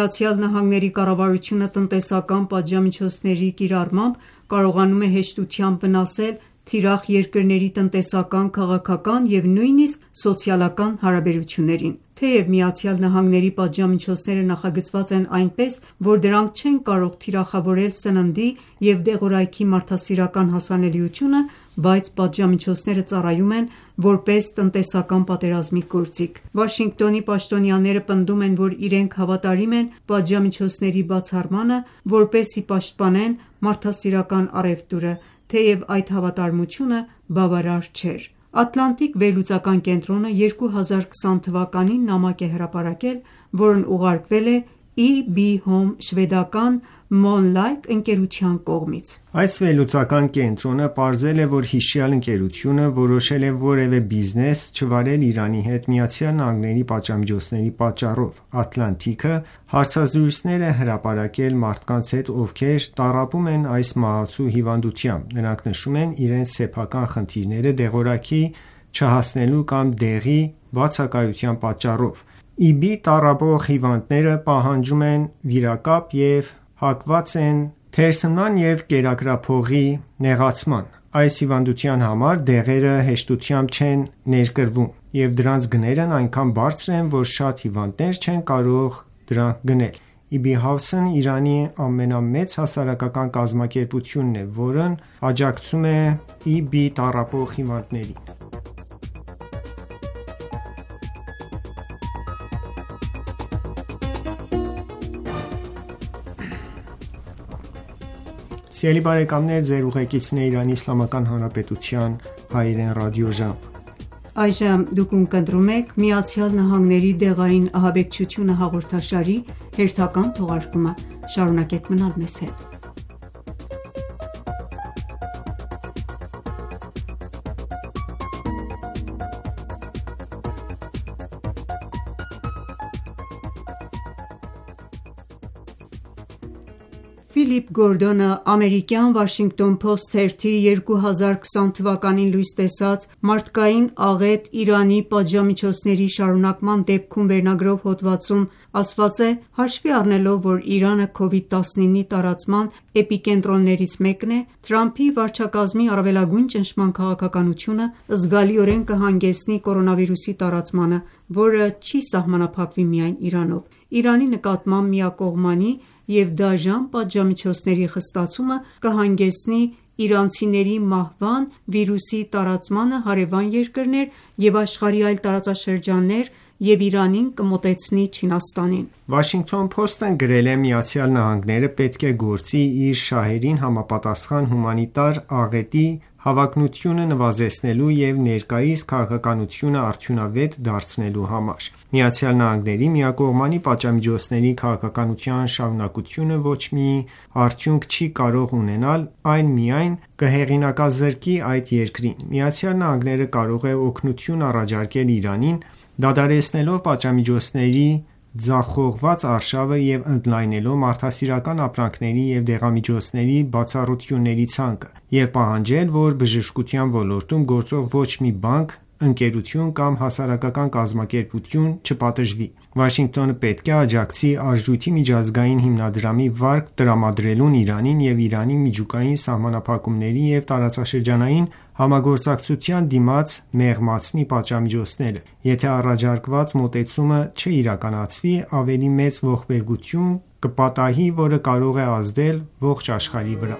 ԱՄՆ կառավարությունը տնտեսական պատժամիջոցների կիրառմամբ կարողանում է հեշտությամբ վնասել թիրախ երկրների տնտեսական, քաղաքական և նույնիսկ սոցիալական հարաբերություններին։ Թեև ԱՄՆ պատժամիջոցները նախագծված են այնպես, որ դրանք չեն կարող թիրախավորել սննդի և դեղորայքի մարդասիրական հասանելիությունը, բայց պատժամիջոցները ծառայում են որպես տնտեսական պատերազմի գործիք։ Վաշինգտոնի պաշտոնյաները պնդում են, որ իրենք հավատարիմ են պատժամիջոցների բացառմանը, որպեսզի պաշտպանեն մարդասիրական առևտուրը, թեև այդ հավատարմությունը բավարար չէր։ Ատլանտիկ վերլուծական կենտրոնը 2020 թվականին նամակ է հրապարակել, որն ուղարկվել է EB Home շվեդական Molnlycke ընկերության կողմից։ Այս վերլուծական կենտրոնը պարզել է, որ հիշյալ ընկերությունը որոշել է որևէ բիզնես չվարել Իրանի հետ ԱՄՆ պատժամիջոցների պատճառով։ Ատլանտիկը հարցազրույցներ է հրապարակել մարդկանց հետ, ովքեր տառապում են այս մահացու հիվանդությամբ։ Նրանք նշում են իրենց սեփական խնդիրները դեղորայքի չհասնելու կամ դեղի բացակայության պատճառով։ EB տառապող հիվանդները պահանջում են վիրակապ և հակված են թերսնման և կերակրափողի նեղացման։ Այս հիվանդության համար դեղերը հեշտությամբ չեն ներկրվում, և դրանց գներն այնքան բարձր են, որ շատ հիվանդներ չեն կարող դրանք գնել։ EB House-ն Իրանի ամենամեծ հասարակական կազմակերպությունն է, որն աջակցում է EB տառապող հիվանդներին։ Սիրելի բարեկամներ, ձեր ուղեկիցն է Իրանի Իսլամական Հանրապետության հայերեն ռադիոժամ։ Այժմ դուք ունկնդրում եք ԱՄՆ դեղային ահաբեկչությունը հաղորդաշարի հերթական թողարկումը։ Շարունակեք մնալ մեզ հետ։ Ֆիլիպ Գորդոնը ամերիկյան Washington Post թերթի 2020 թվականին լույս տեսած «Մարդկային աղետ Իրանի պատժամիջոցների շարունակման դեպքում» վերնագրով հոդվածում ասված է. «Հաշվի առնելով, որ Իրանը COVID-19-ի տարածման էպիկենտրոններից մեկն է, Թրամփի վարչակազմի առավելագույն ճնշման քաղաքականությունը զգալիորեն կհանգեցնի կորոնավիրուսի տարածմանը, որը չի սահմանափակվի միայն Իրանով։ Իրանի նկատմամբ միակողմանի և դաժան պատժամիջոցների խստացումը կհանգեցնի իրանցիների մահվան, վիրուսի տարածմանը հարևան երկրներ և աշխարհի այլ տարածաշրջաններ և Իրանին կմոտեցնի Չինաստանին»։ Washington Post-ն գրել է. «ԱՄՆ-ը պետք է գործի իր շահերին համապատասխան հումանիտար աղետի հավակնությունը նվազեցնելու և ներկայիս քաղաքականությունը արդյունավետ դարձնելու համար։ ԱՄՆ-ի միակողմանի պատժամիջոցների քաղաքականության շարունակությունը ոչ մի արդյունք չի կարող ունենալ, այն միայն կհեղինակազրկի այդ երկրին։ ԱՄՆ-ը կարող է օգնություն առաջարկել Իրանին՝ դադարեցնելով պատժամիջոցների ձախողված արշավը և ընդլայնելով մարդասիրական ապրանքների և դեղամիջոցների բացառությունների ցանկը, և պահանջել, որ բժշկության ոլորտում գործող ոչ մի բանկ ընկերություն կամ հասարակական կազմակերպություն չպատժվի։ Վաշինգտոնը պետք է աջակցի Արժույթի միջազգային հիմնադրամի վարկ տրամադրելուն Իրանին եւ Իրանի միջուկային սահմանափակումների եւ տարածաշրջանային համագործակցության դիմաց մեղմացնի պատժամիջոցները։ Եթե առաջարկված մոտեցումը չիրականացվի, ավելի մեծ ողբերգություն կպատահի, որը կարող է ազդել ողջ աշխարհի վրա։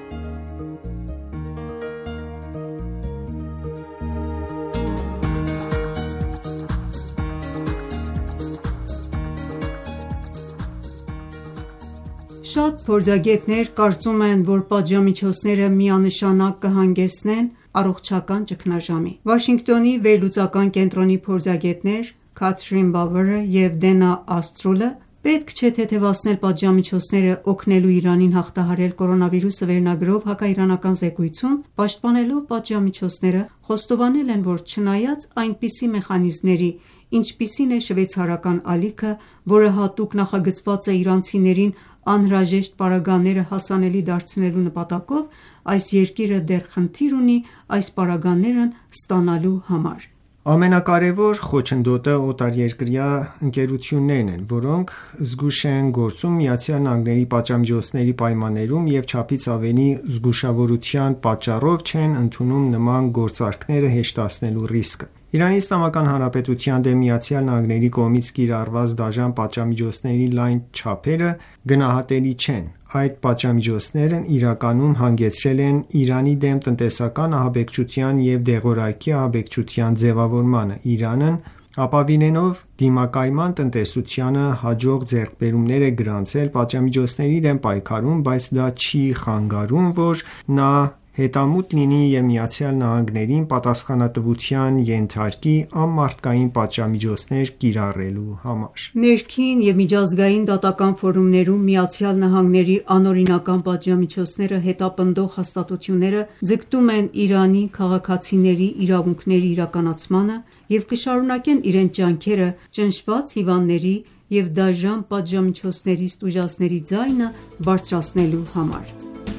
Շատ փորձագետներ կարծում են, որ պատժամիջոցները միանշանակ կհանգեցնեն առողջական ճգնաժամի։ Վաշինգտոնի վերլուծական կենտրոնի փորձագետներ Քաթրին Բավերը և Դենա Աստրուլը «Պետք չէ թեթևացնել պատժամիջոցները օգնելու Իրանին հաղթահարել կորոնավիրուսը» վերնագրով հակաիրանական զեկույցում, պաշտպանելով պատժամիջոցները, խոստովանել են, որ չնայած այնպիսի մեխանիզմների, ինչպիսին է շվեյցարական ալիքը, որը հատուկ նախագծված է իրանցիներին անհրաժեշտ պարագաները հասանելի դարձնելու նպատակով, այս երկիրը դեռ խնդիր ունի այս պարագաներն ստանալու համար։ Ամենակարևոր խոչընդոտը օտարերկրյա ընկերություններն են, որոնք զգույշ են գործում ԱՄՆ-ի պատժամիջոցների պայմաններում և չափից ավելի զգուշավորության պատճառով չեն ընդունում նման գործարքները հեշտացնելու ռիսկը։ Իրանի Իսլամական Հանրապետության դեմ ԱՄՆ-ի կողմից կիրառված դաժան պատժամիջոցների լայն չափերը գնահատելի չեն։ Այդ պատժամիջոցներն իրականում հանգեցրել են Իրանի դեմ տնտեսական ահաբեկչության և դեղորայքի ահաբեկչության ձևավորմանը։ Իրանն ապավինելով դիմակայման տնտեսությանը հաջող ձեռքբերումներ է գրանցել պատժամիջոցների դեմ պայքարում, բայց դա չի խանգարում, որ նա հետամուտ լինի և ԱՄՆ-ին պատասխանատվության ենթարկի անմարդկային պատժամիջոցներ կիրառելու համար։ Ներքին և միջազգային դատական ֆորումներում ԱՄՆ-ի անօրինական պատժամիջոցները հետապնդող հաստատությունները ձգտում են Իրանի քաղաքացիների իրավունքների իրականացմանը և կշարունակեն իրենց ջանքերը ճնշված հիվանդների և դաժան պատժամիջոցներից տուժածների ձայնը բարձրացնելու համար։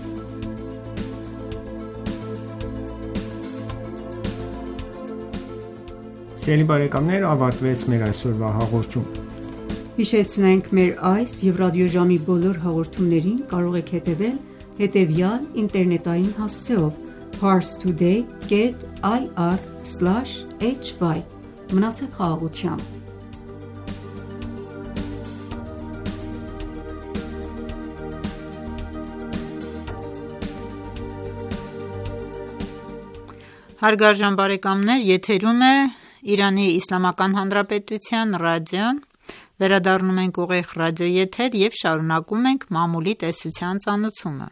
Սիրելի բարեկամներ, ավարտվեց մեր այսօրվա հաղորդումը։ Հիշեցնենք մեր այս և ռադիոժամի բոլոր հաղորդումներին կարող եք հետևել հետևյալ ինտերնետային հասցեով parstoday.ir/hy։ Մնացեք խաղաղությամբ։ Հարգարժան բարեկամներ, եթերում է Իրանի Իսլամական Հանրապետության ռադիոն, վերադառնում ենք ուղիղ ռադիոեթեր և շարունակում ենք մամուլի տեսության ծանոթումը։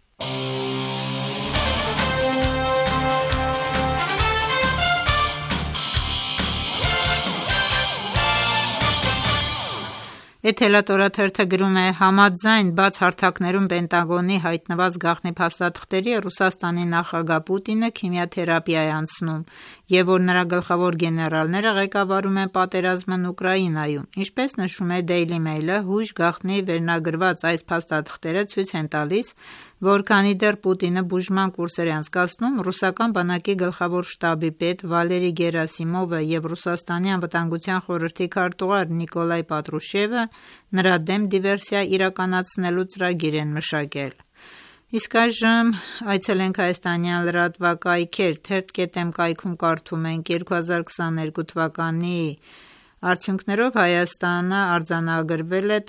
Էթելատորաթերթը գրում է. համաձայն բաց հարթակներում Պենտագոնի հայտնված գաղտնի փաստաթղթերի, Ռուսաստանի նախագահ Պուտինը քիմիաթերապիա է անցնում, և որ նրա գլխավոր գեներալները ղեկավարում են պատերազմն Ուկրաինայում։ Ինչպես նշում է Daily Mail-ը, հույժ գաղտնի վերնագրված այս փաստաթղթերը ցույց են տալիս, որ քանի դեռ Պուտինը բուժման կուրսեր է անցկացնում, ռուսական բանակի գլխավոր շտաբի պետ Վալերի Գերասիմովը և Ռուսաստանի անվտանգության խորհրդի քարտուղար Նիկոլայ Պատրուշևը նրա դեմ դիվերսիա իրականացնելու ծրագիր են մշակել։ Իսկ այժմ այցելենք հայաստանյան լրատվակայքեր, թերթ.am կայքում կարդում ենք 2022 թվականի արդյունքներով Հայաստանը արձանագրվել է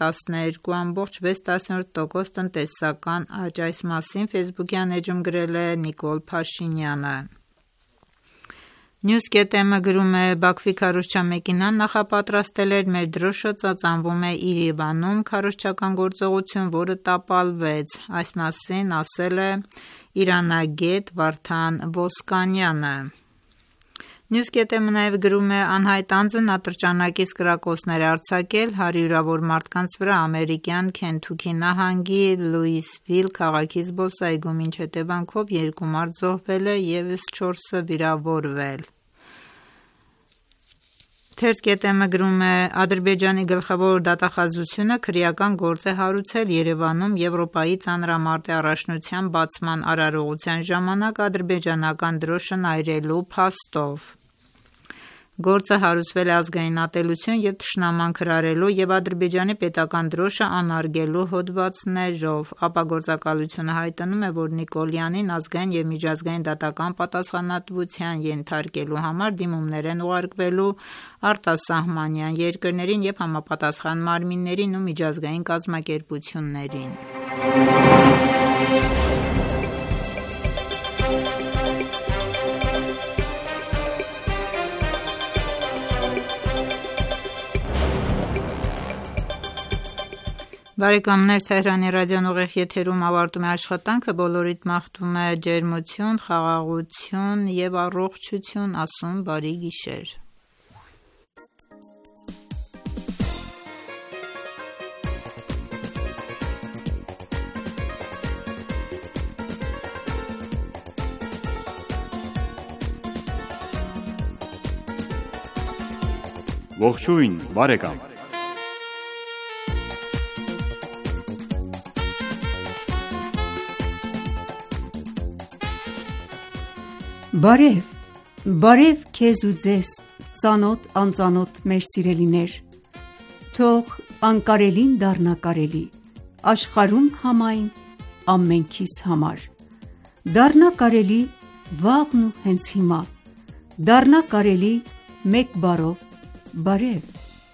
12.6% տնտեսական աճ։ Այս մասին Facebook-յան էջում գրել է Նիկոլ Փաշինյանը։ News.am-ը գրում է. Բաքվի քարոզչամեքենան նախապատրաստել էր մեր դրոշը ծածանվում է Երևանում, քարոզչական գործողություն, որը տապալվեց։ Այս մասին ասել է իրանագետ Վարդան Ոսկանյանը։ News.am-ը նաև գրում է. անհայտ անձն ատրճանակից կրակոցներ է արձակել հարյուրավոր մարդկանց վրա ամերիկյան Քենթուքի նահանգի Լուիսվիլ քաղաքի զբոսայգում, ինչ հետևանքով 2 մարդ զոհվել է, ևս 4-ը վիրավորվել։ Թերթ.am-ը գրում է. Ադրբեջանի գլխավոր դատախազությունը քրեական գործ է հարուցել Երևանում Եվրոպայի ծանրամարտի առաջնության բացման արարողության ժամանակ ադրբեջանական դրոշն այրելու փաստով։ Գործը հարուցվել է ազգային ատելություն և թշնաման քրարելու և Ադրբեջանի պետական դրոշը անարգելու հոդվածներով։ Ապա գործակալությունը հայտնում է, որ Նիկոլյանին ազգային և միջազգային դատական պատասխանատվության ենթարկելու համար դիմումներ են ուղարկվելու արտասահմանյան երկրներին և համապատասխան մարմիններին ու միջազգային կազմակերպություններին։ Բարեկամներ, Թեհրանի ռադիոն ուղիղ եթերում ավարտում է աշխատանքը, բոլորիդ մաղթում է ջերմություն, խաղաղություն և առողջություն, ասում բարի գիշեր։ Ողջույն, բարեկամ։ Բարև քեզ ու ձեզ, ծանոթ անծանոթ մեր սիրելիներ, թող անկարելին դառնա կարելի, աշխարհում համայն ամենքիս համար, դառնա կարելի վաղն ու հենց հիմա, դառնա կարելի մեկ բառով բարև։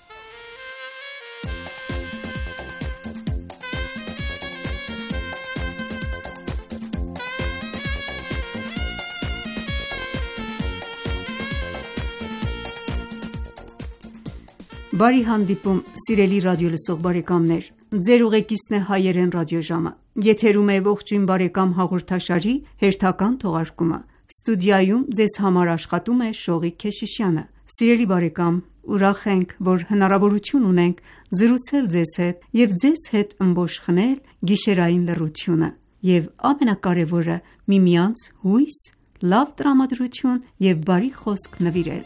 Բարի հանդիպում սիրելի ռադիոլսող բարեկամներ, ձեր ուղեկիցն է հայերեն ռադիոժամը, եթերում է ողջույն բարեկամ հաղորդաշարի հերթական թողարկումը, ստուդիայում ձեզ համար աշխատում է Շողիկ Քեշիշյանը։ Սիրելի բարեկամ, ուրախ ենք, որ հնարավորություն ունենք զրուցել ձեզ հետ և ձեզ հետ ըմբոշխնել գիշերային լռությունը և ամենակարևորը միմյանց հույս, լավ տրամադրություն և բարի խոսք նվիրել։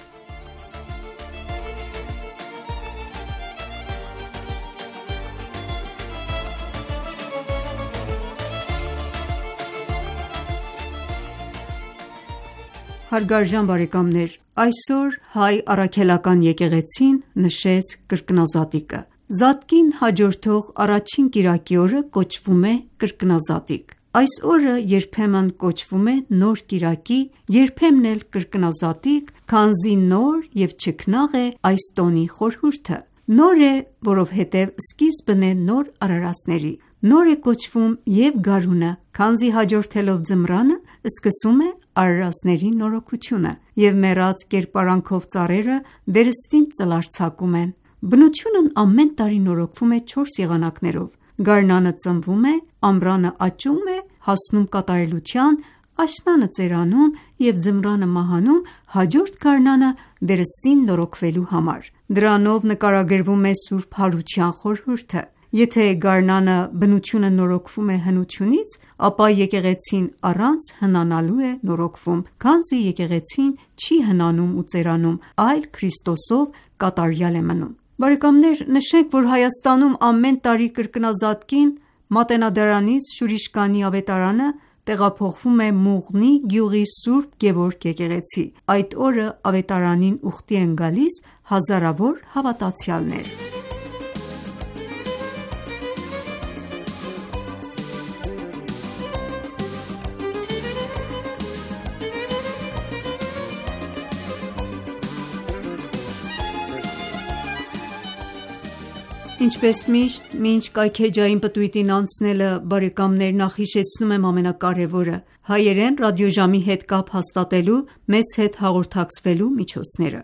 Հարգարժան բարեկամներ, այսօր հայ առաքելական եկեղեցին նշեց կրկնազատիկը։ Զատկին հաջորդող առաջին կիրակի օրը կոչվում է կրկնազատիկ։ Այս օրը երբեմն կոչվում է նոր կիրակի, երբեմն էլ կրկնազատիկ, քանզի նոր և չքնաղ է այս տոնի խորհուրդը։ Նոր է, որովհետև սկիզբն է նոր արարածների։ Նոր է կոչվում և գարունը, քանզի հաջորդելով ձմռանը սկսում է արարածների նորոգությունը, և մեռած կերպարանքով ծառերը վերստին ծլարձակում են։ Բնությունն ամեն տարի նորոգվում է 4 եղանակներով։ Գարնանը ծնվում է, ամռանը աճում է, հասնում կատարելության, աշնանը ծերանում և ձմռանը մահանում հաջորդ գարնանը վերստին նորոգվելու համար։ Դրանով նկարագրվում է Սուրբ Հարության խորհուրդը։ Եթե գարնանը բնությունը նորոգվում է հնությունից, ապա եկեղեցին առանց հնանալու է նորոգվում, քանզի եկեղեցին չի հնանում ու ծերանում, այլ Քրիստոսով կատարյալ է մնում։ Բարեկամներ, նշենք, որ Հայաստանում ամեն տարի կրկնազատկին Մատենադարանից Շուրիշկանի ավետարանը տեղափոխվում է Մուղնի գյուղի Սուրբ Գևորգ եկեղեցի։ Այդ օրը ավետարանին ուխտի են գալիս հազարավոր հավատացյալներ։ Ինչպես միշտ, մինչ կայքեջային պտույտին անցնելը, բարեկամներ, նախ հիշեցնում եմ ամենակարևորը՝ հայերեն ռադիոժամի հետ կապ հաստատելու, մեզ հետ հաղորդակցվելու միջոցները։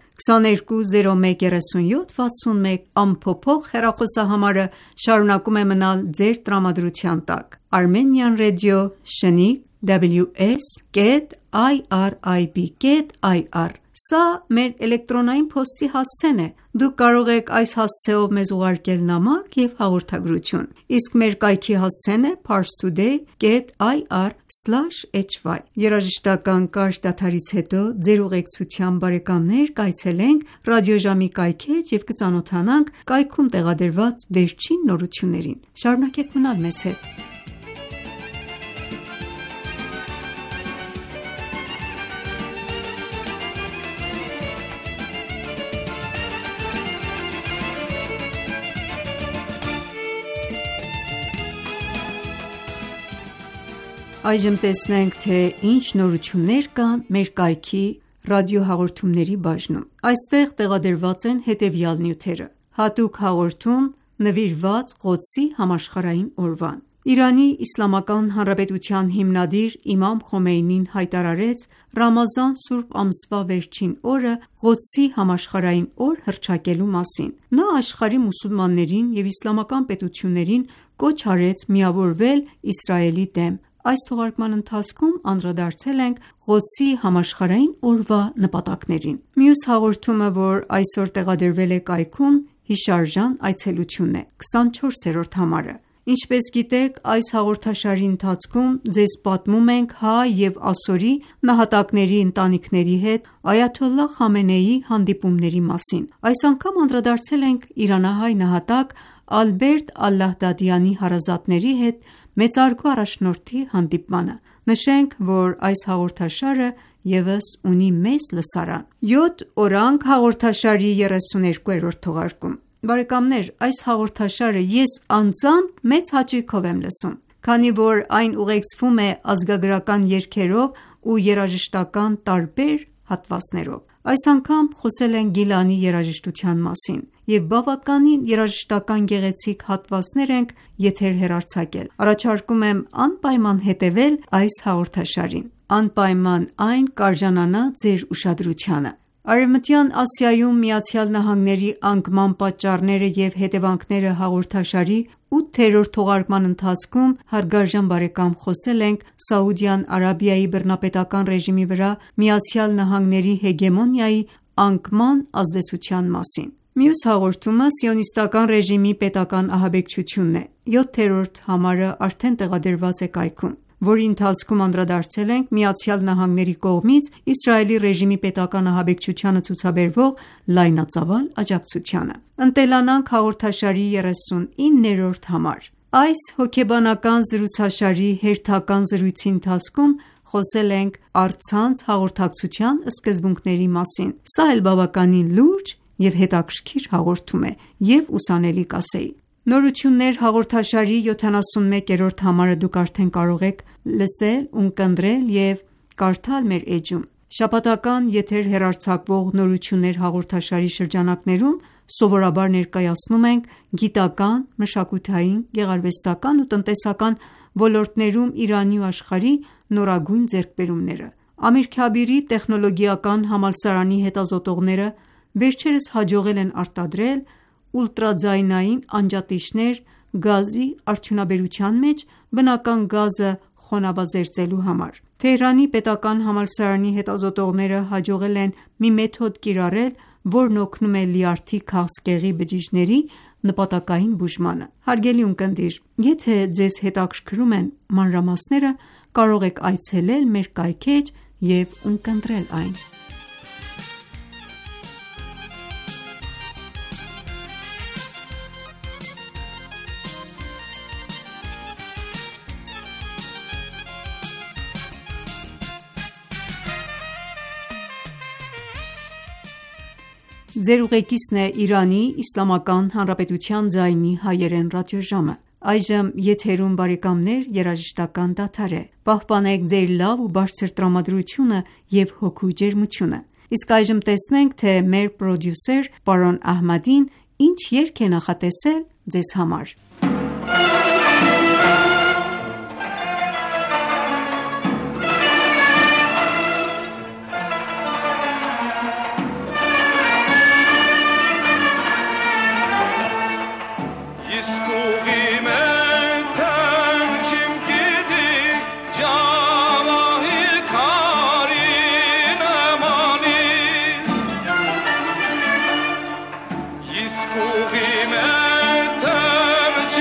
22013761 ամփոփող հեռախոսահամարը շարունակում է մնալ ձեր տրամադրության տակ։ Armenian Radio Shnik ws.irib.ir Սա մեր էլեկտրոնային փոստի հասցեն է։ Դուք կարող եք այս հասցեով մեզ ուղարկել նամակ և հաղորդագրություն, իսկ մեր կայքի հասցեն է parstoday.ir/hy։ Երաժշտական կարճ դադարից հետո ձեր ուղեկցությամբ բարեկամներ կայցելենք ռադիոժամի կայքեջ և կծանոթանանք կայքում տեղադրված վերջին նորություններին։ Շարունակեք մնալ մեզ հետ։ Այժմ տեսնենք, թե ինչ նորություններ կան մեր կայքի ռադիոհաղորդումների բաժնում։ Այստեղ տեղադրված են հետևյալ նյութերը. հատուկ հաղորդում նվիրված Ղոդսի համաշխարհային օրվան։ Իրանի Իսլամական Հանրապետության հիմնադիր Իմամ Խոմեյնին հայտարարեց Ռամազան սուրբ ամսվա վերջին օրը Ղոդսի համաշխարհային օր հռչակելու մասին։ Նա աշխարհի մուսուլմաններին և իսլամական պետություններին կոչ արեց միավորվել Իսրայելի դեմ։ Այս թողարկման ընթացքում անդրադարձել ենք Ղոդսի համաշխարհային օրվա նպատակներին։ Մյուս հաղորդումը, որ այսօր տեղադրվել է կայքում, հիշարժան այցելությունն է, 24-րդ համարը։ Ինչպես գիտեք, այս հաղորդաշարի ընթացքում ձեզ պատմում ենք հայ և ասորի նահատակների ընտանիքների հետ այաթոլլահ Խամենեիի հանդիպումների մասին։ Այս անգամ անդրադարձել ենք իրանահայ նահատակ Ալբերտ Ալլահդադյանի հարազատների հետ մեծարգո առաջնորդի հանդիպմանը։ Նշենք, որ այս հաղորդաշարը ևս ունի մեծ լսարան։ 7 օրանգ հաղորդաշարի 32-րդ թողարկում։ Բարեկամներ, այս հաղորդաշարը ես անձամբ մեծ հաճույքով եմ լսում, քանի որ այն ուղեկցվում է ազգագրական երգերով ու երաժշտական տարբեր հատվածներով։ Այս անգամ խոսել են Գիլանի երաժշտության մասին և բավականին երաժշտական գեղեցիկ հատվածներ ենք եթեր հեռարձակել։ Առաջարկում եմ անպայման հետևել այս հաղորդաշարին։ Անպայման այն կարժանանա ձեր ուշադրությանը։ Արևմտյան Ասիայում ԱՄՆ-ի անկման պատճառները և հետևանքները հաղորդաշարի 8-րդ թողարկման ընթացքում հարգարժան բարեկամ խոսել ենք Սաուդյան Արաբիայի բռնապետական ռեժիմի վրա ԱՄՆ-ի հեգեմոնիայի անկման ազդեցության մասին։ Մյուս հաղորդումը սիոնիստական ռեժիմի պետական ահաբեկչությունն է։ 7-րդ համարը արդեն տեղադրված է կայքում, որի ընթացքում անդրադարձել ենք ԱՄՆ-ի կողմից Իսրայելի ռեժիմի պետական ահաբեկչությանը ցուցաբերվող լայնածավալ աջակցությանը։ Ընտելանանք հաղորդաշարի 39-րդ համար։ Այս հոգեբանական զրուցաշարի հերթական զրույցի ընթացքում խոսել ենք առցանց հաղորդակցության սկզբունքների մասին։ Սա էլ բավականին լուրջ և հետաքրքիր հաղորդում է և ուսանելի կասեի։ Նորություններ հաղորդաշարի 71-րդ համարը դուք արդեն կարող եք լսել, ունկնդրել և կարդալ մեր էջում։ Շաբաթական եթեր հեռարձակվող Նորություններ հաղորդաշարի շրջանակներում սովորաբար ներկայացնում ենք գիտական, մշակութային, գեղարվեստական ու տնտեսական ոլորտներում Իրանի ու աշխարհի նորագույն ձեռքբերումները։ Ամիր Քաբիրի տեխնոլոգիական համալսարանի հետազոտողները վերջերս հաջողել են արտադրել ուլտրաձայնային անջատիչներ գազի արդյունաբերության մեջ բնական գազը խոնավազերծելու համար։ Թեհրանի պետական համալսարանի հետազոտողները հաջողել են մի մեթոդ կիրառել, որն օգնում է լյարդի քաղցկեղի բջիջների նպատակային բուժմանը։ Հարգելի ունկնդիր, եթե ձեզ հետաքրքրում են մանրամասները, կարող եք այցելել մեր կայքէջ և ունկնդրել այն։ Ձեր ուղեկիցն է Իրանի Իսլամական Հանրապետության ձայնի հայերեն ռադիոժամը։ Այժմ եթերում երաժշտական դադար է։ Պահպանեք ձեր լավ ու բարձր տրամադրությունը և հոգու ջերմությունը։ Իսկ այժմ տեսնենք, թե մեր պրոդյուսեր պարոն Ահմադին ինչ երգ է նախատեսել ձեզ համար։ Իսկուղի մետեր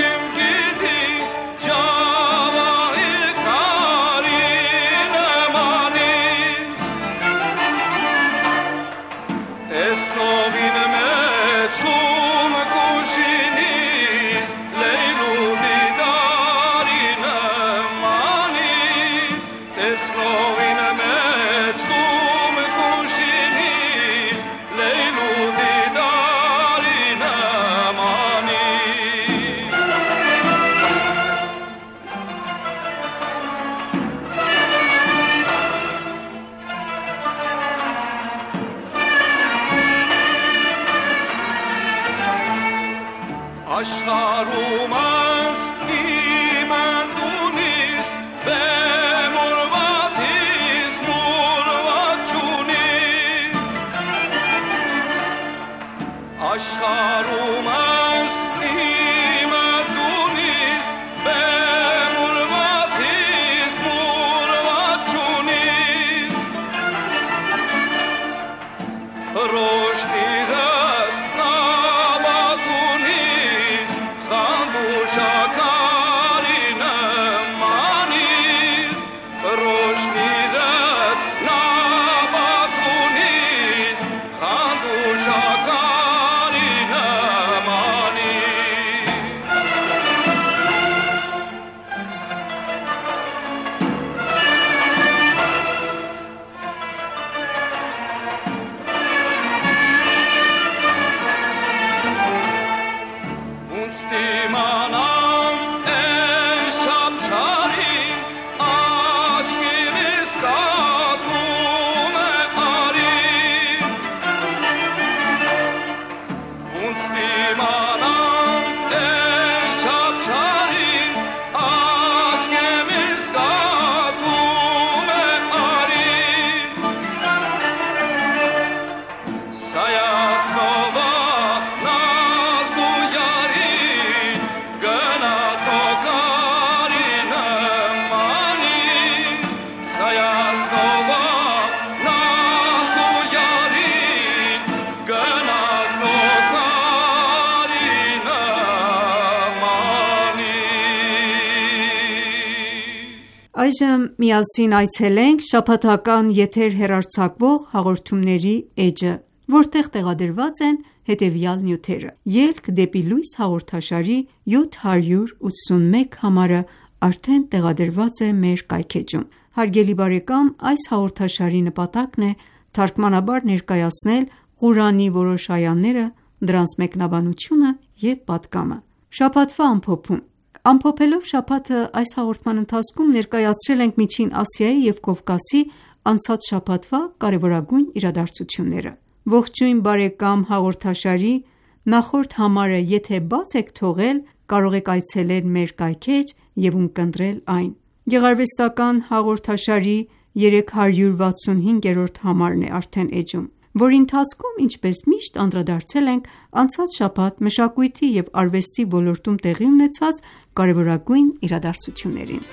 Այժմ միասին այցելենք շաբաթական եթեր հեռարձակվող հաղորդումների էջը, որտեղ տեղադրված են հետևյալ նյութերը. Ելք դեպի լույս հաղորդաշարի 781 համարը արդեն տեղադրված է մեր կայքէջում։ Հարգելի բարեկամ, այս հաղորդաշարի նպատակն է թարգմանաբար ներկայացնել Ղուրանի որոշ այաները, դրանց մեկնաբանությունը և պատգամը։ Շաբաթվա ամփոփում: Ամփոփելով շաբաթը, այս հաղորդման ընթացքում ներկայացրել ենք Միջին Ասիայի և Կովկասի անցած շաբաթվա կարևորագույն իրադարձությունները։ Ողջույն բարեկամ, հաղորդաշարի նախորդ համարը եթե բաց եք թողել, կարող եք այցելել մեր կայքէջ և ունկնդրել այն։ Գեղարվեստական հաղորդաշարի 365-րդ համարն է արդեն էջում, որի ընթացքում, ինչպես միշտ, անդրադարձել ենք անցած շաբաթ մշակույթի և արվեստի ոլորտում տեղի ունեցած կարևորագույն իրադարձություններին։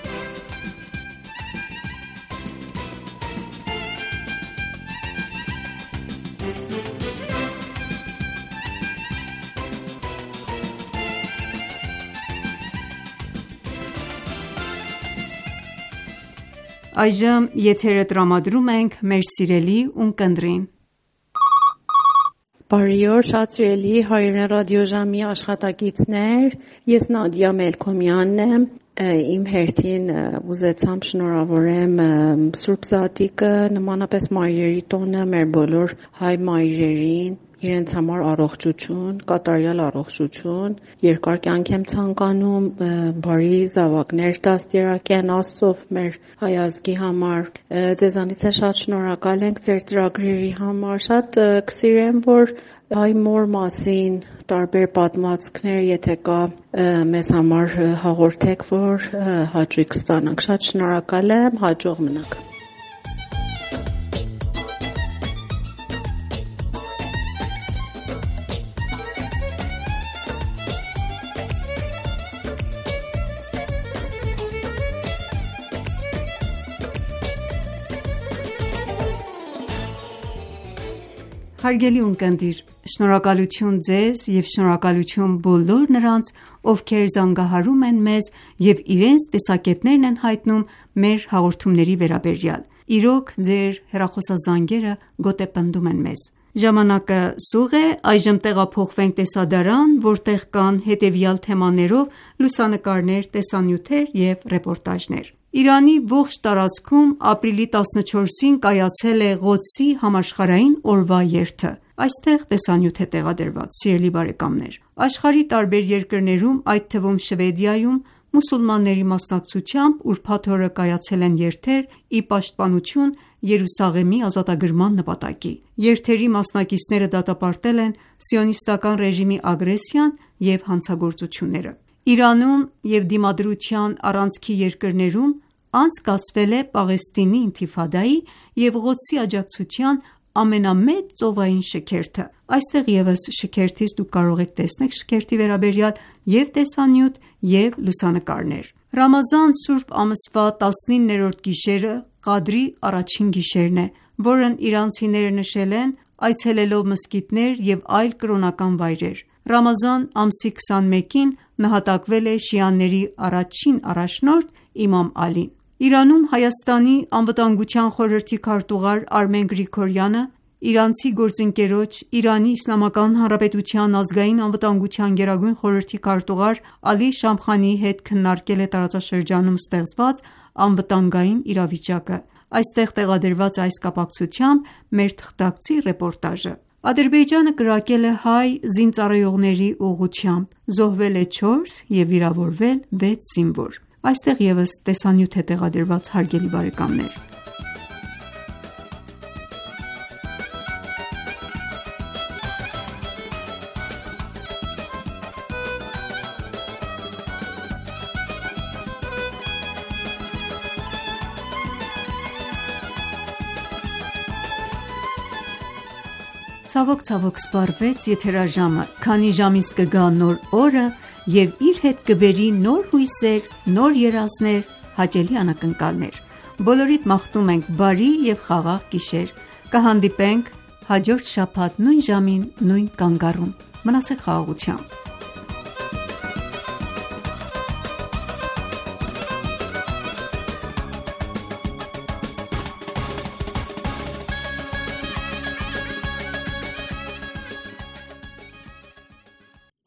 Այժմ եթերը տրամադրում ենք մեր սիրելի ունկնդրին։ Բարի օր, շատ սիրելի հայրեն ռադիոժամի աշխատակիցներ, ես Նադիա Մելքոմյանն եմ, իմ հերթին ուզեցամ շնորհավորեմ Սուրբ Զատիկը, նմանապես մայրերի տոնը մեր բոլոր հայ մայրերին, իրենց համար առողջություն, կատարյալ առողջություն, երկար կյանք եմ ցանկանում, բարի զավակներ դաստիարակեն Աստծով մեր հայ ազգի համար։ Ձեզանից շատ շնորհակալ ենք ձեր ծրագրերի համար, շատ կսիրեմ, որ հայ մոր մասին տարբեր պատմվածքներ, եթե կա, մեզ համար հաղորդեք, որ հաճույք ստանանք։ Շատ շնորհակալ եմ, հաջող մնաք։ Հարգելի ունկնդիր, շնորհակալություն ձեզ և շնորհակալություն բոլոր նրանց, ովքեր զանգահարում են մեզ և իրենց տեսակետներն են հայտնում մեր հաղորդումների վերաբերյալ։ Իրոք, ձեր հեռախոսազանգերը գոտեպնդում են մեզ։ Ժամանակը սուղ է, այժմ տեղափոխվենք տեսադարան, որտեղ կան հետևյալ թեմաներով լուսանկարներ, տեսանյութեր և ռեպորտաժներ։ Իրանի ողջ տարածքում ապրիլի 14-ին կայացել է Ղոդսի համաշխարհային օրվա երթը։ Այստեղ տեսանյութ է տեղադրված, սիրելի բարեկամներ։ Աշխարհի տարբեր երկրներում, այդ թվում Շվեդիայում, մուսուլմանների մասնակցությամբ ուրբաթ օրը կայացել են երթեր՝ ի պաշտպանություն Երուսաղեմի ազատագրման նպատակի։ Երթերի մասնակիցները դատապարտել են սիոնիստական ռեժիմի ագրեսիան և հանցագործությունները։ Իրանում և Դիմադրության առանցքի երկրներում անցկացվել է Պաղեստինի ինթիֆադայի և Ղոդսի աջակցության ամենամեծ ծովային շքերթը։ Այստեղ ևս շքերթից դուք կարող եք տեսնել շքերթի վերաբերյալ և տեսանյութ և լուսանկարներ։ Ռամազան սուրբ ամսվա 19-րդ գիշերը Ղադրի առաջին գիշերն է, որն իրանցիները նշել են այցելելով մզկիթներ և այլ կրոնական վայրեր։ Ռամազան ամսի 21-ին նահատակվել է շիաների առաջին առաջնորդ իմամ Ալին։ Իրանում Հայաստանի անվտանգության խորհրդի քարտուղար Արմեն Գրիգորյանը իրանցի գործընկերոջ Իրանի Իսլամական Հանրապետության ազգային անվտանգության գերագույն խորհրդի քարտուղար Ալի Շամխանիի հետ քննարկել է տարածաշրջանում ստեղծված անվտանգային իրավիճակը։ Այստեղ տեղադրված այս կապակցությամբ մեր թղթակցի ռեպորտաժը։ Ադրբեջանը կրակել է հայ զինծառայողների ուղղությամբ, զոհվել է 4 և վիրավորվել 6 զինվոր։ Այստեղ ևս տեսանյութ է տեղադրված, հարգելի բարեկամներ։ Ցավոք սպառվեց եթերաժամը, քանի ժամից կգա նոր օրը և իր հետ կբերի նոր հույսեր, նոր երազներ, հաճելի անակնկալներ։ Բոլորիդ մաղթում ենք բարի և խաղաղ գիշեր։ Կհանդիպենք հաջորդ շաբաթ նույն ժամին, նույն կանգառում։ Մնացեք խաղաղությամբ։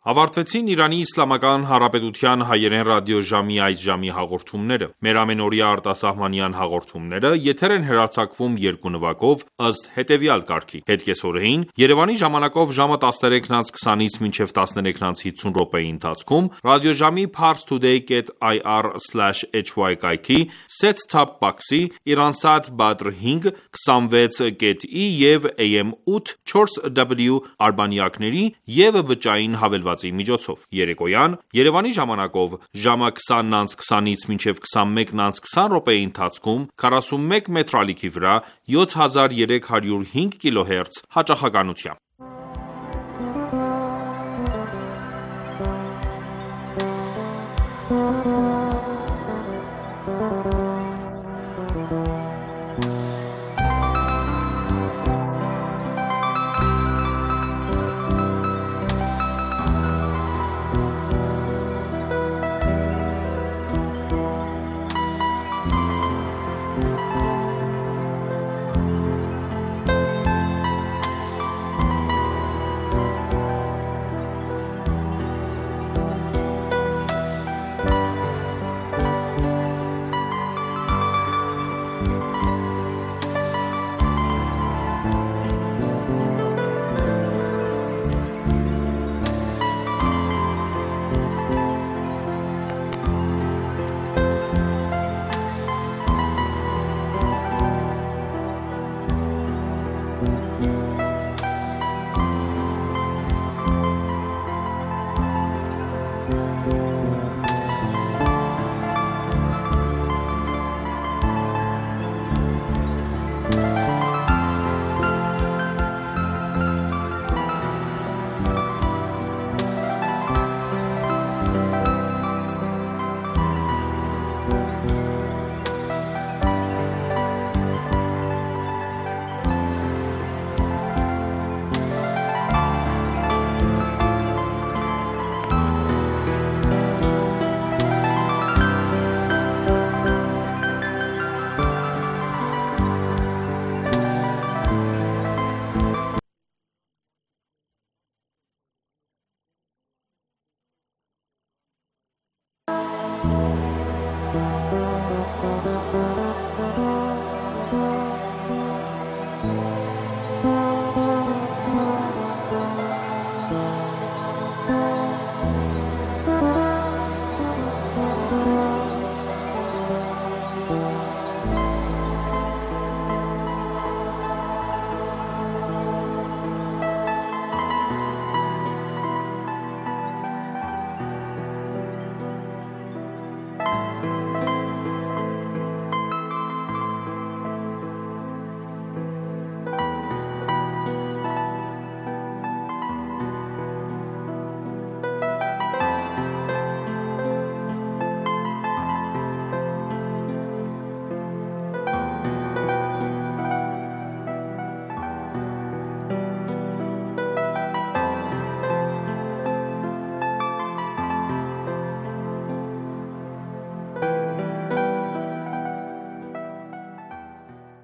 Ավարտվեցին Իրանի Իսլամական Հանրապետության հայերեն ռադիոժամի այս ժամի հաղորդումները։ Մեր ամենօրյա արտասահմանյան հաղորդումները եթեր են հեռարձակվում երկու նվագով ըստ հետևյալ կարգի: Հետկեսօրեին Երևանի ժամանակով ժամը 13:20-ից մինչև 13:50 րոպեի ընթացքում ռադիոժամի parstoday.ir/hy կայքի set-top box-ի, Iransat Badr 5 26.i եւ AM 8 4W արբանյակների եւ բջջային հավելվածի միջոցով: Երեկոյան Երևանի ժամանակով ժամը 20:20-ից մինչև 21:20 րոպեի ընթացքում 41 մետրալիքի վրա 7305 կիլոհերց հաճախականությամբ: